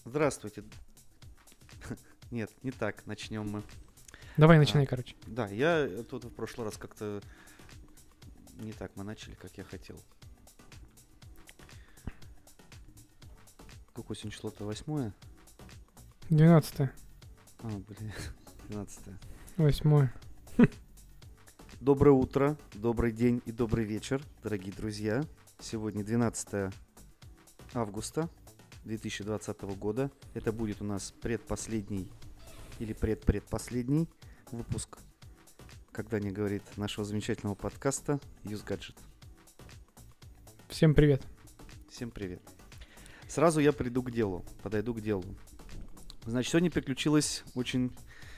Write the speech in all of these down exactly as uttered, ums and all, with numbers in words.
Здравствуйте. Нет, не так. Начнем мы. Давай, А, начинай, короче. да, я тут в прошлый раз как-то не так мы начали, как я хотел. Какое сегодня число-то? Восьмое? Двенадцатое. А, блин, двенадцатое. Восьмое. Доброе утро, добрый день и добрый вечер, дорогие друзья. Сегодня двенадцатое августа две тысячи двадцатого года. Это будет у нас предпоследний или предпредпоследний выпуск, когда не говорит нашего замечательного подкаста Use Gadget. Всем привет. Всем привет. Сразу я приду к делу, подойду к делу. Значит, сегодня приключилась очень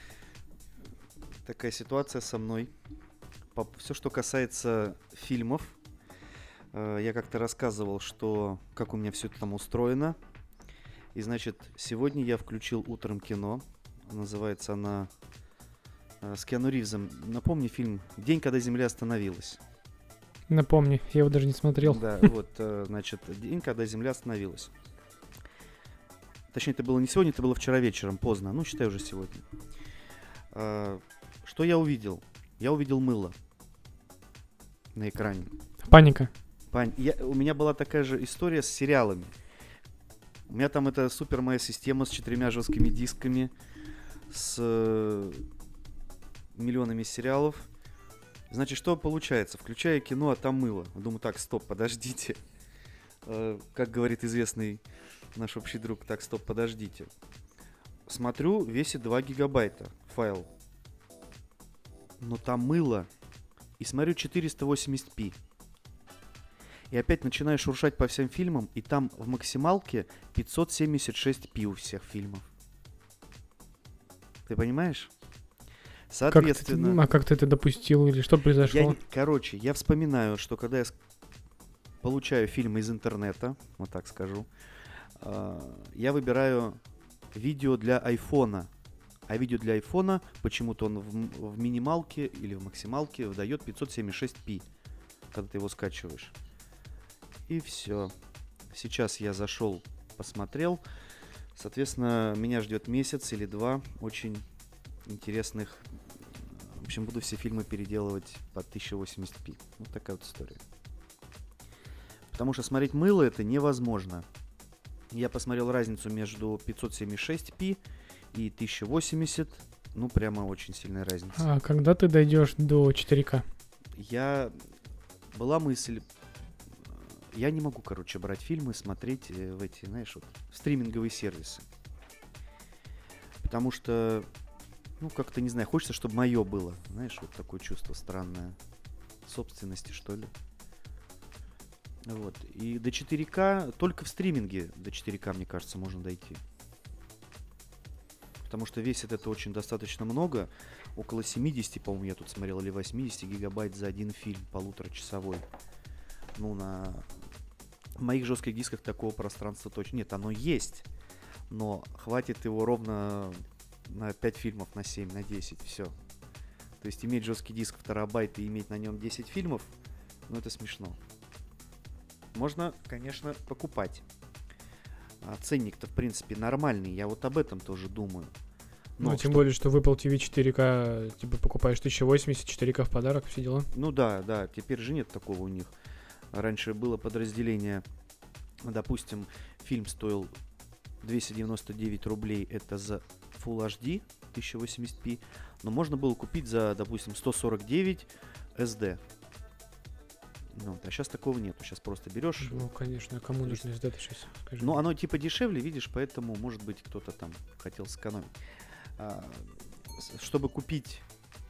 такая ситуация со мной. Все, что касается фильмов, я как-то рассказывал, что как у меня все это там устроено. И, значит, сегодня я включил утром кино. Называется она с Киану Ривзом. Напомни фильм «День, когда Земля остановилась». Напомни, я его даже не смотрел. Да, вот, значит, «День, когда Земля остановилась». Точнее, это было не сегодня, это было вчера вечером, поздно. Ну, считай, уже сегодня. Что я увидел? Я увидел мыло на экране. Паника. Пань, я, у меня была такая же история с сериалами. У меня там это супер моя система с четырьмя жесткими дисками, с э, миллионами сериалов. Значит, что получается? Включаю кино, а там мыло. Думаю, так, стоп, подождите. Э, как говорит известный наш общий друг, так, стоп, подождите. Смотрю, весит два гигабайта файл. Но там мыло. И смотрю четыреста восемьдесят пи. И опять начинаю шуршать по всем фильмам, и там в максималке пятьсот семьдесят шесть пи у всех фильмов. Ты понимаешь? Соответственно... Как ты, а как ты это допустил, или что произошло? Я, короче, я вспоминаю, что когда я получаю фильмы из интернета, вот так скажу, я выбираю видео для айфона. А видео для айфона, почему-то он в, в минималке или в максималке выдает пятьсот семьдесят шесть пи, когда ты его скачиваешь. И все. Сейчас я зашел, посмотрел. Соответственно, меня ждет месяц или два очень интересных. В общем, буду все фильмы переделывать под тысяча восемьдесят пи. Вот такая вот история. Потому что смотреть мыло это невозможно. Я посмотрел разницу между пятьсот семьдесят шесть пи и тысяча восемьдесят. Ну, прямо очень сильная разница. А когда ты дойдешь до четыре ка? Я... Была мысль... Я не могу, короче, брать фильмы, смотреть в эти, знаешь, вот, стриминговые сервисы. Потому что, ну, как-то, не знаю, хочется, чтобы мое было. Знаешь, вот такое чувство странное. Собственности, что ли. Вот. И до четыре ка, только в стриминге до четыре ка, мне кажется, можно дойти. Потому что весит это очень достаточно много. Около семьдесят, по-моему, я тут смотрел, или восемьдесят гигабайт за один фильм, полуторачасовой. Ну, на моих жестких дисках такого пространства точно нет. Оно есть, но хватит его ровно на пять фильмов, на семь, на десять, все. То есть иметь жесткий диск в терабайт и иметь на нем десять фильмов, ну, это смешно. Можно, конечно, покупать. А ценник-то, в принципе, нормальный. Я вот об этом тоже думаю. Но ну, тем что... более, что в Apple ти ви четыре ка типа покупаешь тысяча восемьдесят, четыре ка в подарок, все дела. Ну да, да, теперь же нет такого у них. Раньше было подразделение, допустим, фильм стоил двести девяносто девять рублей, это за Full эйч ди тысяча восемьдесят пи, но можно было купить за, допустим, сто сорок девять эс ди. Ну, а сейчас такого нет. Сейчас просто берешь. Ну, конечно, кому нужно эс ди-то сейчас? Скажи. Ну, оно типа дешевле, видишь, поэтому, может быть, кто-то там хотел сэкономить. А, чтобы купить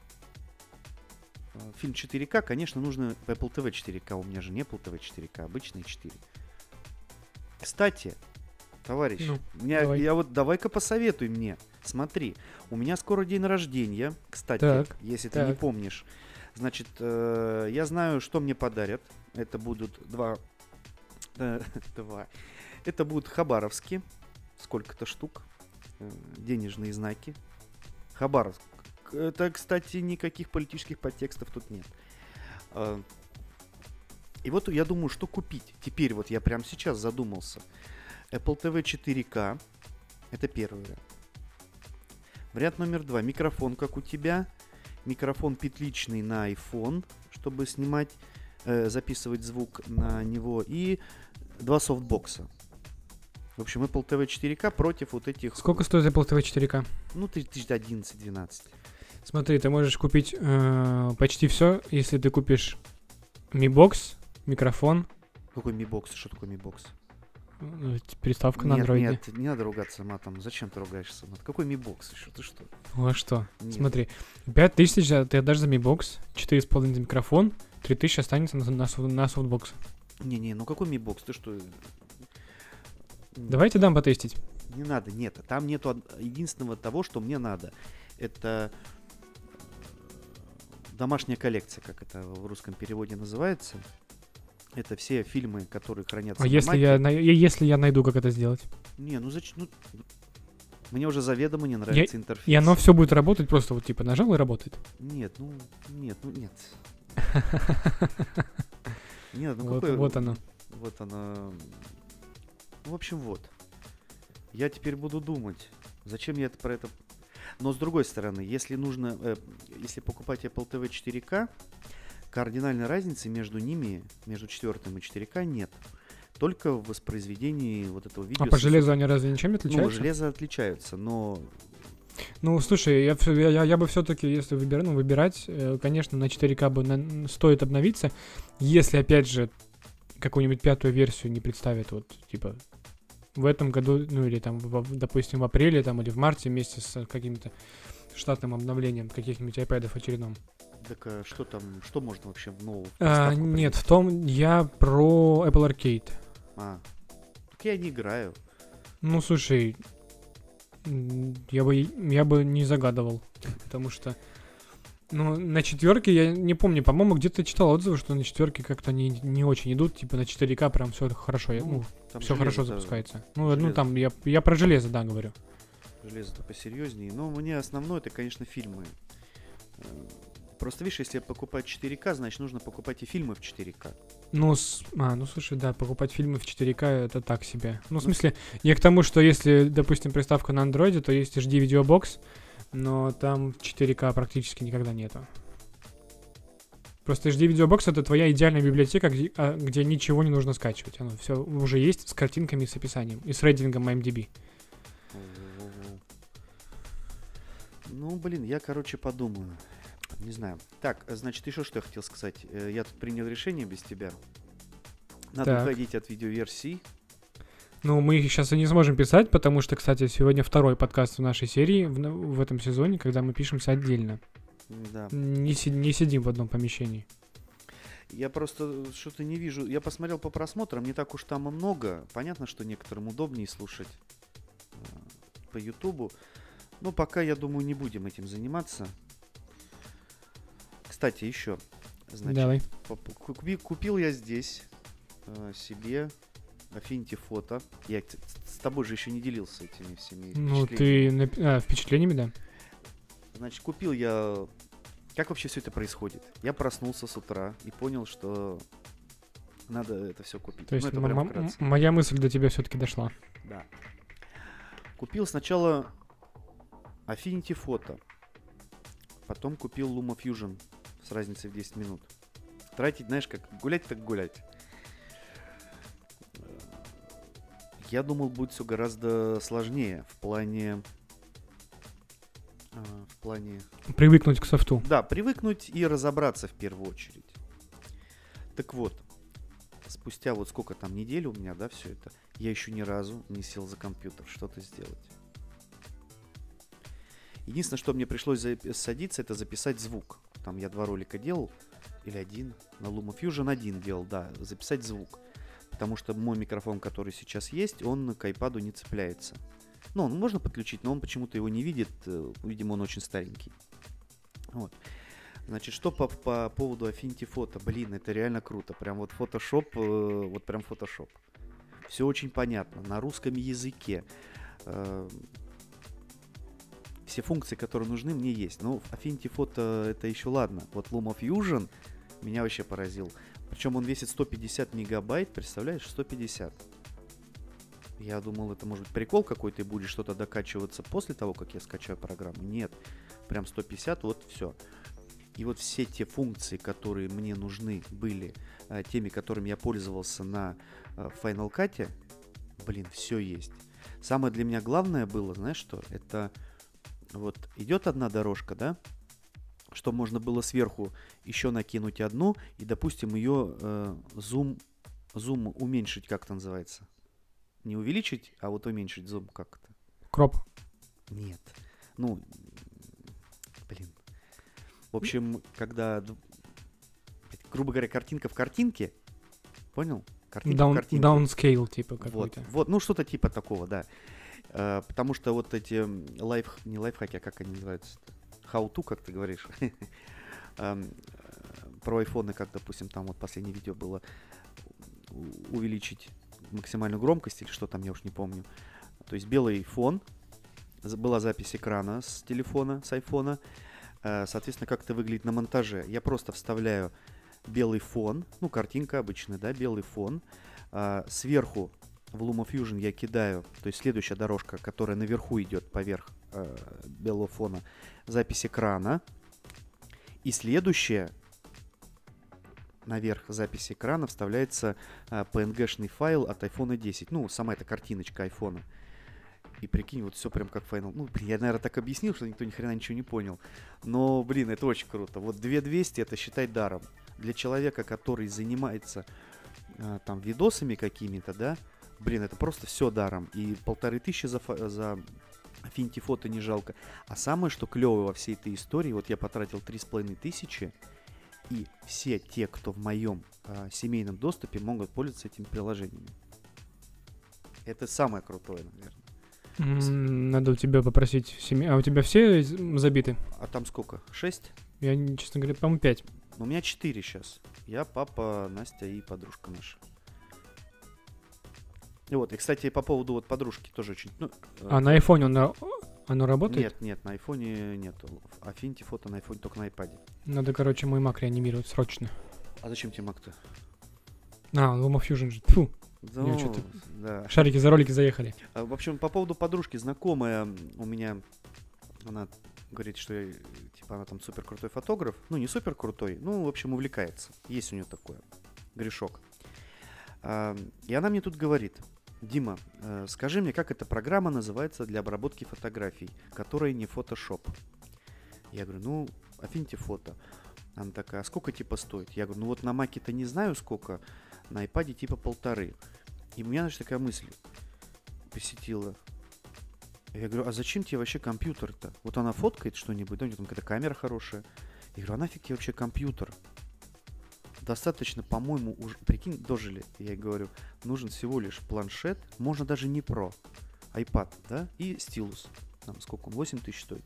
а, фильм четыре ка, конечно, нужно Apple ти ви четыре ка. У меня же не Apple ти ви четыре ка, обычные четыре. Кстати, товарищ, ну, меня, давай. я вот давай-ка посоветуй мне. Смотри, у меня скоро день рождения, кстати, так, если так. ты не помнишь. Значит, э, я знаю, что мне подарят. Это будут два... Э, два. Это будут хабаровские. Сколько-то штук. Э, денежные знаки. Хабаровск. Это, кстати, никаких политических подтекстов тут нет. Э, и вот я думаю, что купить. Теперь вот я прямо сейчас задумался. Apple ти ви четыре ка. Это первый вариант. Вариант номер два. Микрофон, как у тебя. Микрофон петличный на iPhone, чтобы снимать, э, записывать звук на него. И два софтбокса. В общем, Apple ти ви четыре ка против вот этих... Сколько стоит Apple ти ви четыре ка? Ну, тысяч одиннадцать-двенадцать. Смотри, ты можешь купить э, почти все, если ты купишь Mi Box, микрофон. Какой Mi Box? Что такое Mi Box? э, Приставка на Нет, Android. нет, не надо ругаться матом. Зачем ты ругаешься матом? Какой Mi Box? Что ты что? Ну а что? Нет. Смотри, пять тысяч ты отдашь за Mi Box, четыре с половиной за микрофон, три тысячи останется на, на, софт- на софтбокс. Не-не, ну какой Mi Box? Ты что? Давайте дам потестить. Не надо, нет. Там нету од- единственного того, что мне надо. Это домашняя коллекция, как это в русском переводе называется. Это все фильмы, которые хранятся А на если Маке. я, най- и если я найду, как это сделать? Не, ну зачем? Ну, мне уже заведомо не нравится интерфейс. И оно все будет работать, просто вот типа нажал и работает. Нет, ну, нет, ну, нет. Нет, ну Вот, какой... вот оно. Вот оно. Ну, в общем, вот. Я теперь буду думать, зачем я это про это... Но с другой стороны, если нужно, э, если покупать Apple ти ви четыре ка, кардинальной разницы между ними, между четвертым и четыре ка нет. Только в воспроизведении вот этого видео. А по с- железу они разве ничем не Ну, отличаются? железо отличаются, но... Ну, слушай, я, всё- я, я, я бы все-таки, если выбирать, ну, выбирать, э, конечно, на четыре ка бы на- стоит обновиться, если, опять же, какую-нибудь пятую версию не представят, вот, типа, в этом году, ну, или там, в- допустим, в апреле, там, или в марте вместе с каким-то штатным обновлением каких-нибудь айпэдов очередном. Так а что там, что можно вообще в новую А, приставку нет, принести? в том, я про Apple Arcade. А, так я не играю. Ну, слушай, м, я бы, я бы не загадывал, потому что, ну, на четверке, я не помню, по-моему, где-то читал отзывы, что на четверке как-то не, не очень идут, типа на четыре ка прям все хорошо, я- ну, Там все хорошо железо-то- запускается. Ну, ну железо. там, я, я про железо, да, говорю. Железо-то посерьезнее. Но мне основное это, конечно, фильмы. Э, Просто видишь, если покупать четыре ка, значит нужно покупать и фильмы в четыре ка. Ну, с- а, ну, слушай, да, покупать фильмы в четыре ка это так себе. Ну, в Ну, смысле, я к тому, что если, допустим, приставка на андроиде, то есть эйч ди видеобокс, но там четыре ка практически никогда нету. Просто эйч ди видеобокс это твоя идеальная библиотека, где, а, где ничего не нужно скачивать. Оно все уже есть с картинками, с описанием и с рейтингом эм ди би. Ну, блин, я, короче, подумаю. Не знаю. Так, значит, еще что я хотел сказать. Э, Я тут принял решение без тебя. Надо Так. уходить от видеоверсий. Ну, мы их сейчас и не сможем писать, потому что, кстати, сегодня второй подкаст в нашей серии в, на- в этом сезоне, когда мы пишемся отдельно. Да. Не, си- не сидим в одном помещении. Я просто что-то не вижу. Я посмотрел по просмотрам, не так уж там и много. Понятно, что некоторым удобнее слушать э, по Ютубу. Но пока, я думаю, не будем этим заниматься. Кстати, еще. Значит, Давай. поп- купи- купил я здесь э, себе Affinity Photo. Я т- с тобой же еще не делился этими всеми Ну, впечатлениями. ты... напи- а, впечатлениями, да? Значит, купил я... Как вообще все это происходит? Я проснулся с утра и понял, что надо это все купить. То есть ну, это м- прям м- вкратце. моя мысль до тебя все-таки дошла. Да. Купил сначала Affinity Photo. Потом купил LumaFusion с разницей в десять минут. Тратить, знаешь, как гулять, так гулять. Я думал, будет все гораздо сложнее в плане... а, В плане... Привыкнуть к софту. Да, привыкнуть и разобраться в первую очередь. Так вот, спустя вот сколько там, неделю у меня, да, все это, я еще ни разу не сел за компьютер что-то сделать. Единственное, что мне пришлось за- садиться, это записать звук. Там я два ролика делал, или один, на LumaFusion один делал, да, записать звук. Потому что мой микрофон, который сейчас есть, он к айпаду не цепляется. Ну, он можно подключить, но он почему-то его не видит, э, видимо, он очень старенький. Вот. Значит, что по, по поводу Affinity Photo? Блин, это реально круто. Прям вот Photoshop, э, вот прям Photoshop. Все очень понятно, на русском языке. Э, все функции, которые нужны, мне есть. Но Affinity Photo это еще ладно. Вот LumaFusion меня вообще поразил. Причем он весит сто пятьдесят мегабайт, представляешь, сто пятьдесят. Я думал, это может быть прикол какой-то, и будет что-то докачиваться после того, как я скачаю программу. Нет, прям сто пятьдесят, вот все. И вот все те функции, которые мне нужны были, э, теми, которыми я пользовался на э, Final Cut, блин, все есть. Самое для меня главное было, знаешь что, это вот идет одна дорожка, да, что можно было сверху еще накинуть одну, и, допустим, ее э, зум, зум уменьшить, как это называется? Не увеличить, а вот уменьшить зум, как это? Кроп. Нет. Ну, блин. В общем, когда, грубо говоря, картинка в картинке, понял? Картинка Down, в картинке. downscale, типа, Вот, какой-то. вот, ну что-то типа такого, да. Э, потому что вот эти лайф, не лайфхаки, а как они называются? How-to, как ты говоришь. Эм, Про айфоны, как, допустим, там вот последнее видео было у- увеличить максимальную громкость или что там, я уж не помню. То есть белый фон, з- была запись экрана с телефона, с айфона. Э, Соответственно, как это выглядит на монтаже. Я просто вставляю белый фон, ну, картинка обычная, да, белый фон. А, Сверху в LumaFusion я кидаю, то есть следующая дорожка, которая наверху идет поверх э, белого фона, запись экрана. И следующая, наверх записи экрана, вставляется э, пи эн джи-шный файл от айфон десять. Ну, сама эта картиночка айфона. И прикинь, вот все прям как Final. Ну, блин, я, наверное, так объяснил, что никто ни хрена ничего не понял. Но, блин, это очень круто. Вот две тысячи двести это считай даром. Для человека, который занимается э, там видосами какими-то, да, блин, это просто все даром. И полторы тысячи за, фа- за Affinity Photo не жалко. А самое, что клевое во всей этой истории, вот я потратил три с половиной тысячи, и все те, кто в моем э, семейном доступе, могут пользоваться этими приложениями. Это самое крутое, наверное. М, Надо у тебя попросить семьи. А у тебя все из- забиты? А там сколько? Шесть? Я, не- честно говоря, по-моему, пять. У меня четыре сейчас. Я, папа, Настя и подружка наша. И вот, и, кстати, по поводу вот подружки тоже очень... Ну, э, А на айфоне оно, оно работает? Нет, нет, на айфоне нету. Affinity Photo на айфоне только на айпаде. Надо, короче, мой Mac реанимировать срочно. А зачем тебе Mac-то? А, LumaFusion же. Тьфу, Ну, чё-то- да. шарики за ролики заехали. А, В общем, по поводу подружки, знакомая у меня, она говорит, что я, типа она там супер крутой фотограф. Ну, не супер крутой, ну, в общем, увлекается. Есть у нее такое, грешок. А, И она мне тут говорит: Дима, э, скажи мне, как эта программа называется для обработки фотографий, которая не Photoshop? Я говорю, ну, Affinity Photo. Она такая, а сколько типа стоит? Я говорю, ну вот на Маке-то не знаю сколько, на iPad типа полторы. И у меня, значит, такая мысль посетила. Я говорю, а зачем тебе вообще компьютер-то? Вот она фоткает что-нибудь, да, у нее там какая-то камера хорошая. Я говорю, а нафиг тебе вообще компьютер? Достаточно, по-моему, уже, прикинь, дожили. Я ей говорю, нужен всего лишь планшет, можно даже не Pro, iPad, да, и стилус. Там сколько он, восемь тысяч стоит.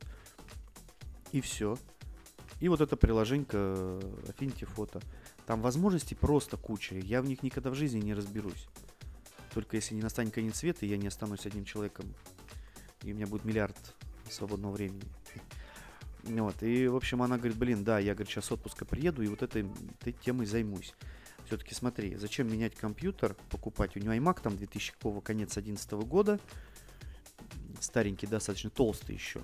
И все. И вот это приложенька Affinity Photo. Там возможностей просто куча. Я в них никогда в жизни не разберусь. Только если не настанет конец света, и я не останусь одним человеком, и у меня будет миллиард свободного времени. Вот. И, в общем, она говорит, блин, да, я, говорит, сейчас с отпуска приеду, и вот этой, этой темой займусь. Все-таки смотри, зачем менять компьютер, покупать? У него iMac там две тысячи, конец две тысячи одиннадцатого года. Старенький, достаточно толстый еще.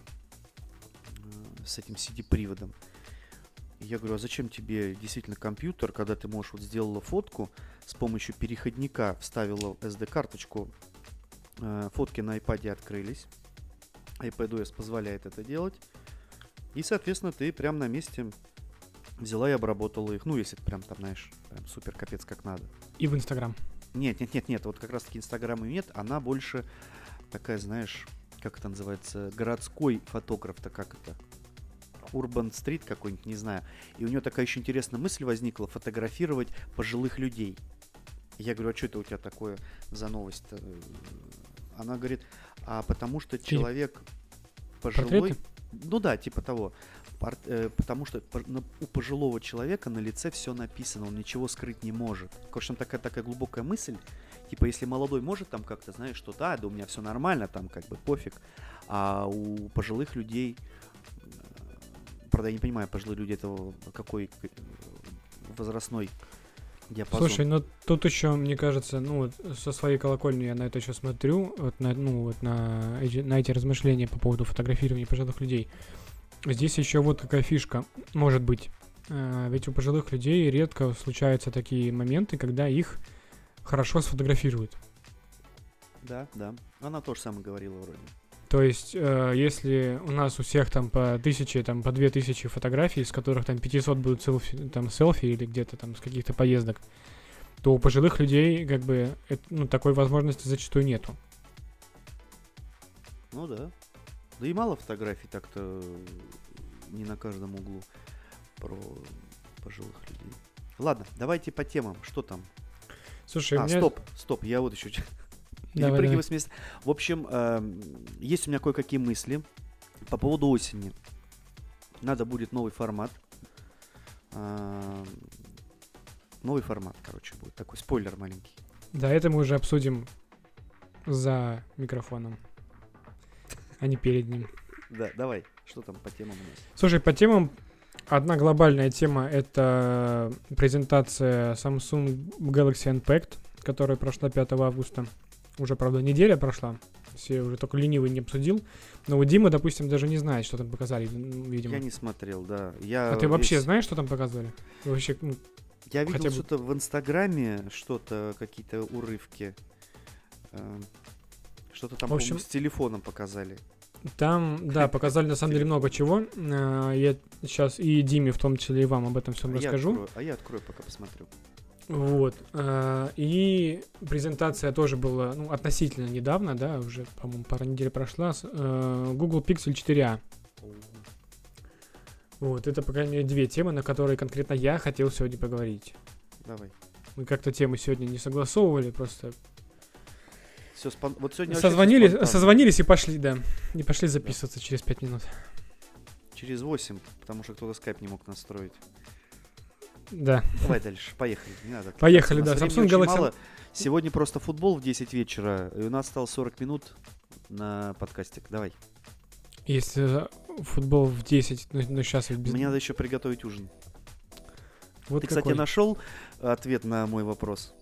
С этим си ди-приводом. Я говорю, а зачем тебе действительно компьютер, когда ты можешь, вот сделала фотку, с помощью переходника вставила эс ди-карточку, э, фотки на iPad открылись, iPadOS позволяет это делать, и, соответственно, ты прям на месте взяла и обработала их, ну, если ты прям там, знаешь, прям супер капец как надо. И в Инстаграм. Нет, нет, нет, нет, вот как раз таки Инстаграма нет, она больше такая, знаешь, как это называется, городской фотограф-то, как это? Urban Street какой-нибудь, не знаю. И у нее такая еще интересная мысль возникла — фотографировать пожилых людей. Я говорю, а что это у тебя такое за новость-то? Она говорит, а потому что человек пожилой... Портреты? Ну да, типа того. Пор- э, потому что по- на- у пожилого человека на лице все написано, он ничего скрыть не может. Короче, там такая, такая глубокая мысль. Типа, если молодой может там как-то, знаешь, что да, да у меня все нормально, там как бы пофиг. А у пожилых людей... Правда, я не понимаю, пожилые люди, это какой возрастной диапазон. Слушай, ну тут еще, мне кажется, ну вот со своей колокольни я на это еще смотрю, вот на, ну вот на эти, на эти размышления по поводу фотографирования пожилых людей. Здесь еще вот какая фишка может быть. А, ведь у пожилых людей редко случаются такие моменты, когда их хорошо сфотографируют. Да, да. Она тоже самое говорила вроде. То есть, э, если у нас у всех там по тысяче, там по две тысячи фотографий, из которых там пятьсот будут селфи, там селфи или где-то там с каких-то поездок, то у пожилых людей как бы это, ну, такой возможности зачастую нету. Ну да. Да и мало фотографий так-то не на каждом углу про пожилых людей. Ладно, давайте по темам. Что там? Слушай, а, у меня... стоп, стоп, я вот еще... Давай, Перепрыгиваю давай. с места. В общем, э, есть у меня кое-какие мысли по поводу осени. Надо будет новый формат. Э, новый формат, короче, будет. Такой спойлер маленький. Да, это мы уже обсудим за микрофоном, а не перед ним. Да, давай. Что там по темам у нас? Слушай, по темам одна глобальная тема — это презентация Samsung Galaxy Unpacked, которая прошла пятого августа. Уже, правда, неделя прошла. Все уже только ленивый не обсудил. Но у Димы, допустим, даже не знает, что там показали, видимо. Я не смотрел, да. Я А ты вообще весь... знаешь, что там показали? Вообще, ну, Я видел хотя бы- что-то в Инстаграме, что-то, какие-то урывки. Э, Что-то там, В общем- по-моему, с телефоном показали. там, да, показали на самом деле много чего. А, Я сейчас и Диме, в том числе и вам, об этом всем А я расскажу. открою, а я открою, пока посмотрю. Вот. а, И презентация тоже была, ну, относительно недавно, да, уже, по-моему, пара недель прошла. с, э, Google Pixel четыре а. Вот, это, по крайней мере, две темы, на которые конкретно я хотел сегодня поговорить. Давай. Мы как-то темы сегодня не согласовывали, просто Все спон... Вот сегодня вообще всё созвонили, спонтанно. созвонились и пошли, да. И пошли записываться через пять минут. Через восемь, потому что кто-то скайп не мог настроить. Да. Давай дальше, поехали. Не надо. Поехали, У нас да. времени Samsung очень Galaxy- мало. Сегодня просто футбол в десять вечера, и у нас осталось сорок минут на подкастик. Давай. Если э, футбол в десять, ну, ну сейчас ведь без... Мне надо еще приготовить ужин. Вот Ты, какой. кстати, нашел ответ на мой вопрос?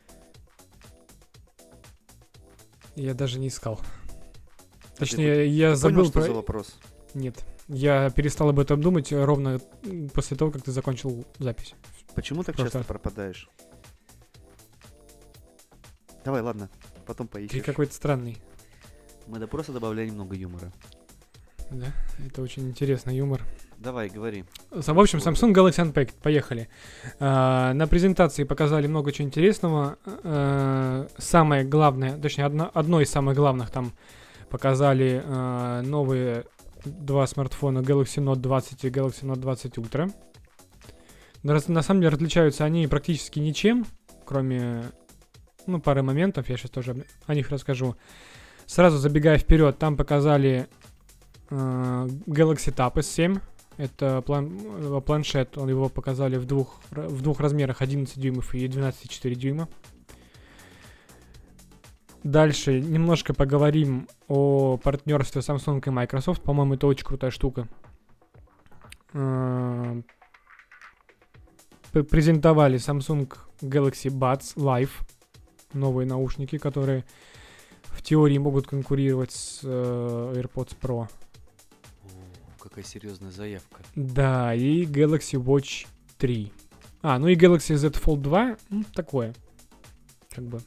Я даже не искал. ты Точнее, я Понял, забыл что про... за вопрос? Нет. Я перестал об этом думать ровно м, после того, как ты закончил запись. Почему так Просто- часто пропадаешь? Потом ладно, потом Ты поищешь. какой-то странный. Мы да просто добавляем немного юмора. Да, это очень интересный юмор. Давай, говори. С- В общем, Samsung Galaxy Unpacked. Поехали. А, на презентации показали много чего интересного. А, самое главное, точнее, одно, одно из самых главных там показали а, новые два смартфона Galaxy Note двадцать и Galaxy Note двадцать Ultra. На, раз- на самом деле различаются они практически ничем, кроме ну, пары моментов. Я сейчас тоже об- о них расскажу. Сразу забегая вперед, там показали э, Galaxy Tab эс семь. Это план- э, планшет, он его показали в двух, ра- в двух размерах, одиннадцать дюймов и двенадцать и четыре дюйма. Дальше немножко поговорим о партнерстве Samsung и Microsoft. По-моему, это очень крутая штука. Э, п- Презентовали Samsung Galaxy Buds Live. Новые наушники, которые в теории могут конкурировать с э, AirPods Pro. О, какая серьезная заявка. Да, и Galaxy Watch три. А, ну и Galaxy Z Fold два, ну, такое. Как бы.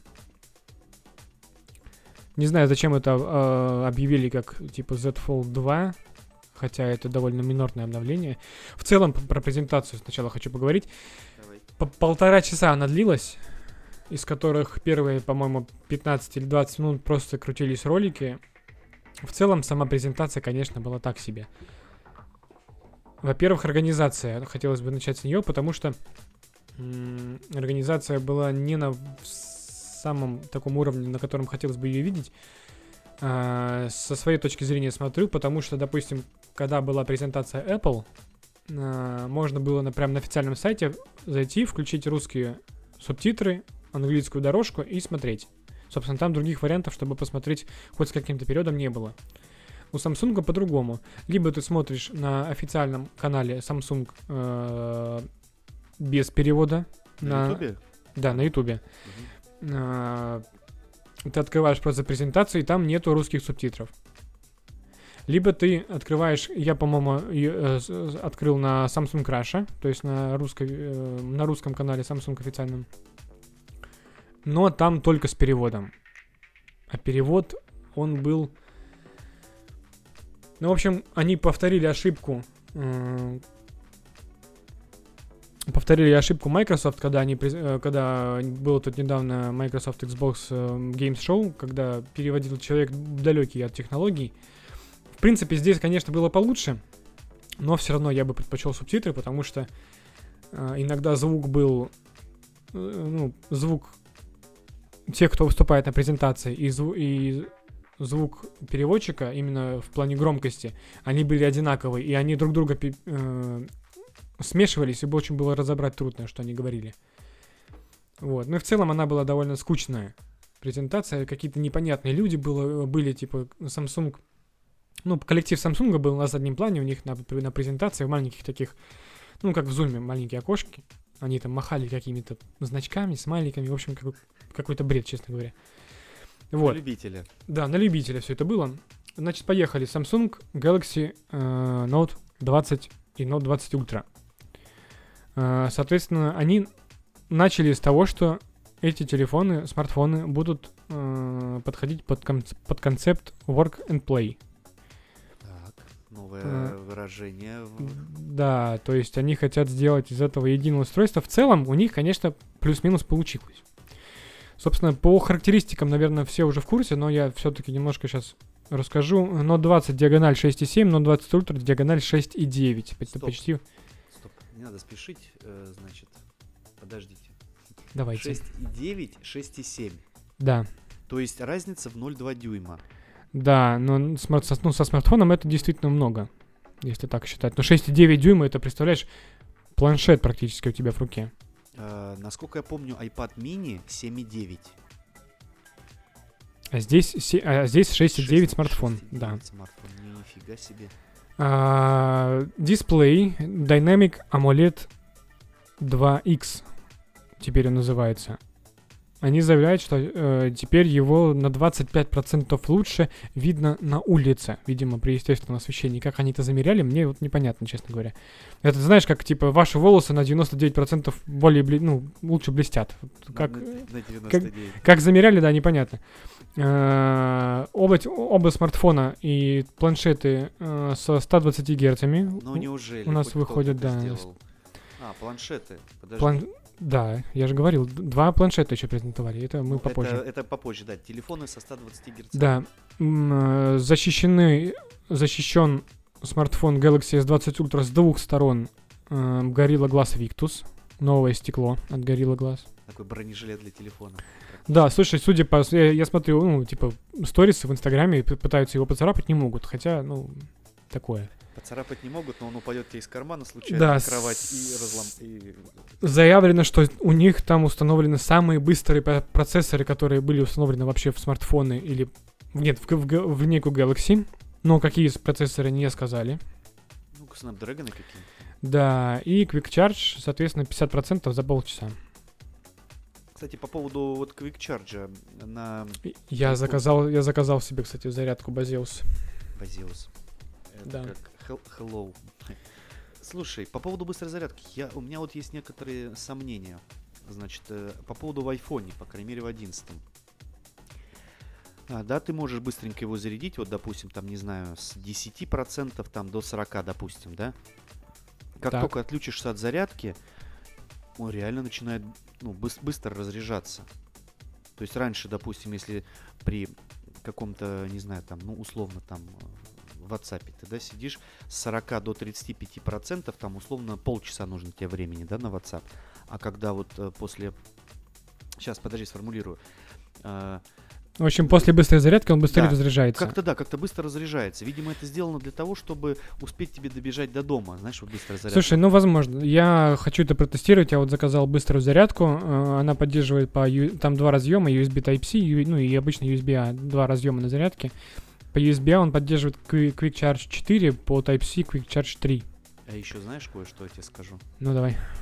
Не знаю, зачем это э, объявили как типа Z Fold два, хотя это довольно минорное обновление. В целом, п- про презентацию сначала хочу поговорить. Давай. По- полтора часа она длилась, из которых первые, по-моему, пятнадцать или двадцать минут просто крутились ролики. В целом, сама презентация, конечно, была так себе. Во-первых, организация. Хотелось бы начать с нее, потому что м, организация была не на в самом таком уровне, на котором хотелось бы ее видеть. А, со своей точки зрения смотрю, потому что, допустим, когда была презентация Apple, а, можно было на, прям на официальном сайте зайти, включить русские субтитры, английскую дорожку и смотреть. Собственно, там других вариантов, чтобы посмотреть хоть с каким-то периодом, не было. У Samsung по-другому. Либо ты смотришь на официальном канале Samsung э, без перевода. На Ютубе? Да, на Ютубе. Мгм. А, Ты открываешь просто презентацию, и там нету русских субтитров. Либо ты открываешь, я, по-моему, и, э, с- с- открыл на Samsung Russia, то есть на, русской, э, на русском канале Samsung официальном, но там только с переводом. А перевод, он был... Ну, в общем, они повторили ошибку, э, повторили ошибку Microsoft, когда они, през- э, когда было тут недавно Microsoft Xbox э, Games Show, когда переводил человек далекий от технологий. В принципе, здесь, конечно, было получше, но все равно я бы предпочел субтитры, потому что э, иногда звук был, э, ну, звук тех, кто выступает на презентации, и, зву- и звук переводчика, именно в плане громкости, они были одинаковые, и они друг друга пи- э, смешивались, и очень было разобрать трудно, что они говорили. Вот. Ну и в целом она была довольно скучная презентация, какие-то непонятные люди было, были, типа Samsung. Ну, коллектив Samsung был на заднем плане, у них на, на презентации в маленьких таких, ну, как в зуме, маленькие окошки. Они там махали какими-то значками, смайликами, в общем, как, какой-то бред, честно говоря. Вот. Любители. Да, на любителя все это было. Значит, поехали. Samsung Galaxy э, Note двадцать и Note двадцать Ultra. Э, соответственно, они начали с того, что эти телефоны, смартфоны будут э, подходить под, кон- под концепт work and play. Так, новое А. выражение. в- Да, то есть они хотят сделать из этого единое устройство. В целом у них, конечно, плюс-минус получилось. Собственно, по характеристикам, наверное, все уже в курсе, но я все-таки немножко сейчас расскажу. Note двадцать диагональ шесть и семь, Note двадцать Ultra диагональ шесть и девять. Это Стоп. почти... Стоп, не надо спешить, э, значит, подождите. Давайте. шесть и девять, шесть и семь. Да. То есть разница в ноль целых два дюйма. Да, но смарт- со, ну, со смартфоном это действительно много, если так считать. Но шесть и девять дюйма, это, представляешь, планшет практически у тебя в руке. Э, насколько я помню, iPad mini семь и девять. А здесь, се- а здесь шесть и девять шесть- смартфон, шесть и да. девять смартфон. Ни- Нифига себе. А, дисплей Dynamic AMOLED два икс, теперь он называется. Они заявляют, что э, теперь его на двадцать пять процентов лучше видно на улице, видимо, при естественном освещении. Как они это замеряли, мне вот непонятно, честно говоря. Это знаешь, как типа ваши волосы на девяносто девять процентов более, бли- ну, лучше блестят. Как, На, на девяносто девять. как замеряли, да, непонятно. Э, Оба, т- оба смартфона и планшеты э, со ста двадцатью герцами. Ну неужели? у нас хоть выходит, кто-то это да, сделал? А, планшеты. Подожди. План- Да, я же говорил, д- два планшета еще презентовали, это мы Ну, попозже. Это, это попозже, да. Телефоны со ста двадцатью герцами. Да, м, э, защищены, защищен смартфон Galaxy эс двадцать Ultra с двух сторон э, Gorilla Glass Victus, новое стекло от Gorilla Glass. Такой бронежилет для телефона. Да, слушай, судя по... Я, я смотрю, ну, типа, сторисы в Инстаграме п- пытаются его поцарапать, не могут, хотя, ну, такое. Поцарапать не могут, но он упадет тебе из кармана случайно Да, на кровать с- и разлом... и- Заявлено, что у них там установлены самые быстрые п- процессоры, которые были установлены вообще в смартфоны или... Нет, в, г- в, г- в линейку Galaxy, но какие с- процессоры не сказали. Ну, Snapdragon какие-то. Да, и Quick Charge, соответственно, пятьдесят процентов за полчаса. Кстати, по поводу вот Quick Charge на И Я iPhone. заказал, я заказал себе, кстати, зарядку Baseus. Baseus. Это Да. как hel- hello. Слушай, по поводу быстрой зарядки, я, у меня вот есть некоторые сомнения. Значит, э, по поводу в айфоне, по крайней мере в одиннадцатом. А, да, ты можешь быстренько его зарядить, вот, допустим, там, не знаю, с десяти процентов там, до сорока, допустим, да? Как Так. только отключишься от зарядки, он реально начинает ну, быс- быстро разряжаться. То есть раньше, допустим, если при каком-то, не знаю, там, ну, условно, там, в WhatsApp ты, да, сидишь с сорока до тридцати пяти процентов, там, условно, полчаса нужно тебе времени, да, на WhatsApp. А когда вот э, после... Сейчас, подожди, сформулирую. Э, В общем, после быстрой зарядки он быстрее Да, разряжается. Как-то, да, как-то быстро разряжается. Видимо, это сделано для того, чтобы успеть тебе добежать до дома, знаешь, вот быстрая зарядка. Слушай, ну возможно. Я хочу это протестировать. Я вот заказал быструю зарядку. э, Она поддерживает по ю- там два разъема, ю эс би Type-C, ю- ну и обычный ю эс би-A, два разъема на зарядке. По ю эс би-A он поддерживает Qui- Quick Charge четыре, по Type-C Quick Charge три. А еще знаешь кое-что, я тебе скажу? Ну давай.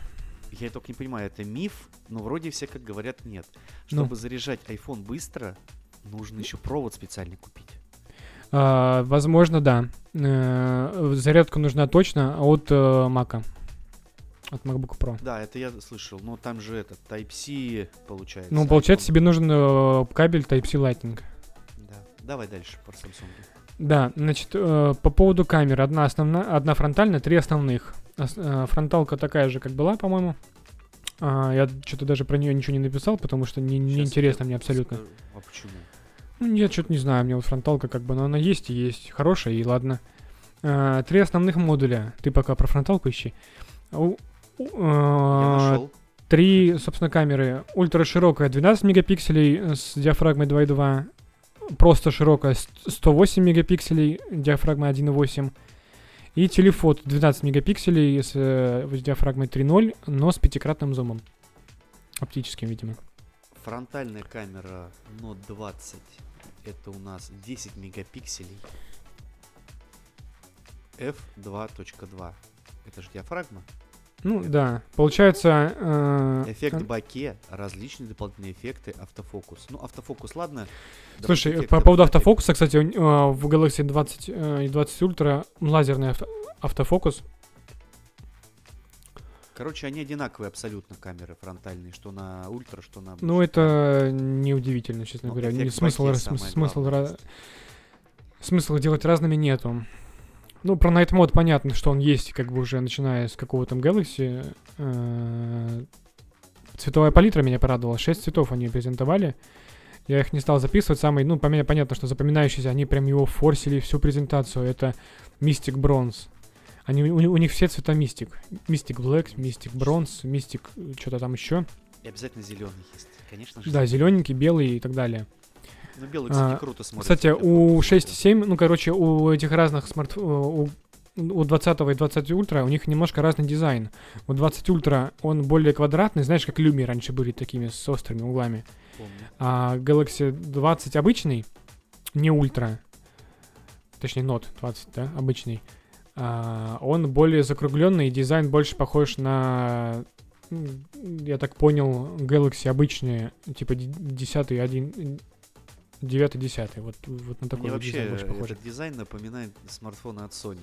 Я только не понимаю, это миф, но вроде все как говорят нет. Ну. Чтобы заряжать iPhone быстро, нужно еще провод специальный купить. А, возможно, да. Э, зарядка нужна точно от э, Мака. От MacBook Pro. Да, это я слышал, но там же этот Type-C получается. Ну, получается, iPhone. тебе нужен э, кабель Type-C Lightning. Да. Давай дальше про Samsung. Да, значит, э, по поводу камер. Одна основная, одна фронтальная, три основных. Ос- э, фронталка такая же, как была, по-моему. А, я что-то даже про нее ничего не написал, потому что не, не Щас интересно я мне абсолютно. скажу. А почему? Ну, я что-то не знаю, мне вот фронталка как бы, но она есть и есть. Хорошая, и ладно. А, три основных модуля. Ты пока про фронталку ищи. У- у- Я а, нашел. Три, собственно, камеры. Ультраширокая двенадцать мегапикселей с диафрагмой два и два. Просто широкая с- сто восемь мегапикселей, диафрагма один и восемь. И телефот двенадцать мегапикселей с, э, с диафрагмой три ноль, но с пятикратным зумом. Оптическим, видимо. Фронтальная камера Note двадцать. Это у нас десять мегапикселей. эф два точка два. Это же диафрагма. Ну, да. Получается... э, Эффект э, боке, различные дополнительные эффекты, автофокус. Ну, автофокус, ладно. Слушай, добавить по эффекты поводу в этой- автофокуса, кстати, у н- э, в Galaxy двадцать э, и двадцать Ultra лазерный авто- автофокус. Короче, они одинаковые абсолютно камеры фронтальные, что на ультра, что на... Ну, обычной. это неудивительно, честно Ну, говоря. Не, эффект смысл, боке раз- самое смысл, главное. ра- смысл делать разными нету. Ну, про Night Mode понятно, что он есть, как бы уже начиная с какого-то там Galaxy. Э, Цветовая палитра меня порадовала. Шесть цветов они презентовали. Я их не стал записывать. Самый, ну, поня- понятно, что запоминающийся. Они прям его форсили всю презентацию. Это Mystic Bronze. Они, у, у них все цвета Mystic. Mystic Black, Mystic Bronze, Mystic что-то там еще. И обязательно зеленый есть, конечно же. Да, зелененький, белый и так далее. Ну, белый, кстати, А, круто смотрится. Кстати, автофокус, у да. шесть и семь, ну, короче, у этих разных смарт... У, у двадцатого и двадцать Ультра у них немножко разный дизайн. У двадцать Ультра он более квадратный, знаешь, как Люми раньше были такими с острыми углами. Помню. А Galaxy двадцать обычный, не Ультра, точнее Note двадцать, да, обычный, а, он более закругленный, и дизайн больше похож на, м, я так понял, Galaxy обычные, типа десятый, один, девятый, десятый, вот, вот на такой Мне вот вообще дизайн больше похож. этот дизайн напоминает смартфоны от Sony.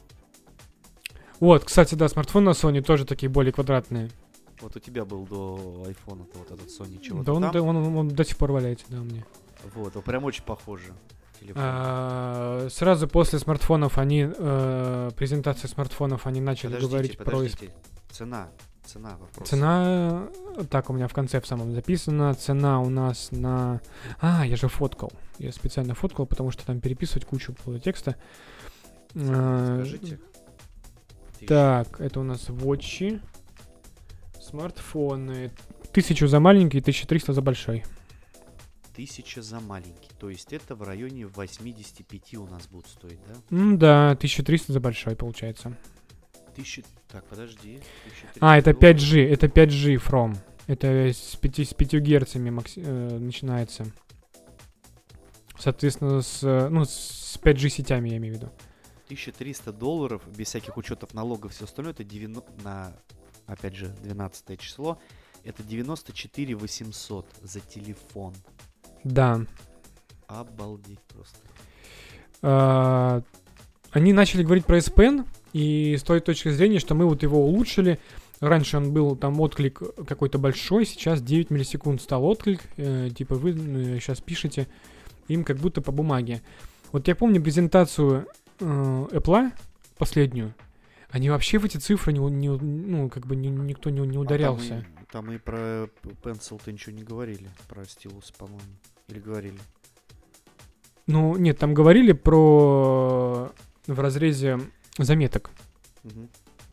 Вот, кстати, да, смартфоны на Sony тоже такие более квадратные. Вот у тебя был до айфона вот этот Sony чего-то Да он, там. да, он, он- он до сих пор валяется, да, у меня. Вот, он прям очень похоже. Телефон. А, сразу после смартфонов они, э, презентации смартфонов, они начали Подождите, говорить про... подождите. Цена. Цена вопрос. Цена, так, у меня в конце в самом записано, цена у нас на... А, я же фоткал. Я специально фоткал, потому что там переписывать кучу было текста. А, Скажите. Так, это у нас вотчи. Смартфоны. Тысячу за маленький, тысяча триста за большой. Тысяча за маленький. То есть это в районе восемьдесят пять у нас будут стоить, да? М, да, тысяча триста за большой, получается. Тысяча... Так, подожди. тысяча триста А, это долларов. пять джи, это пять джи from. Это с пятью, с пятью герцами макси- э, начинается. Соответственно, с, э, ну, с пять джи сетями, я имею в виду. тысяча триста долларов, без всяких учетов налогов и все остальное, это девяносто... на, опять же, двенадцатое число. Это девяносто четыре восемьсот за телефон. Да. Обалдеть просто. А, они начали говорить про эс пен, и с той точки зрения, что мы вот его улучшили. Раньше он был там отклик какой-то большой, сейчас девять миллисекунд стал отклик. Э, типа вы э, сейчас пишете им как будто по бумаге. Вот я помню презентацию э, Apple последнюю. Они вообще в эти цифры не, у- не у- ну, как бы ни- никто не, не ударялся. А там, и, там и про Pencil-то ничего не говорили. Про стилус, по-моему. Или говорили. Ну, нет, там говорили про в разрезе заметок. Мгм.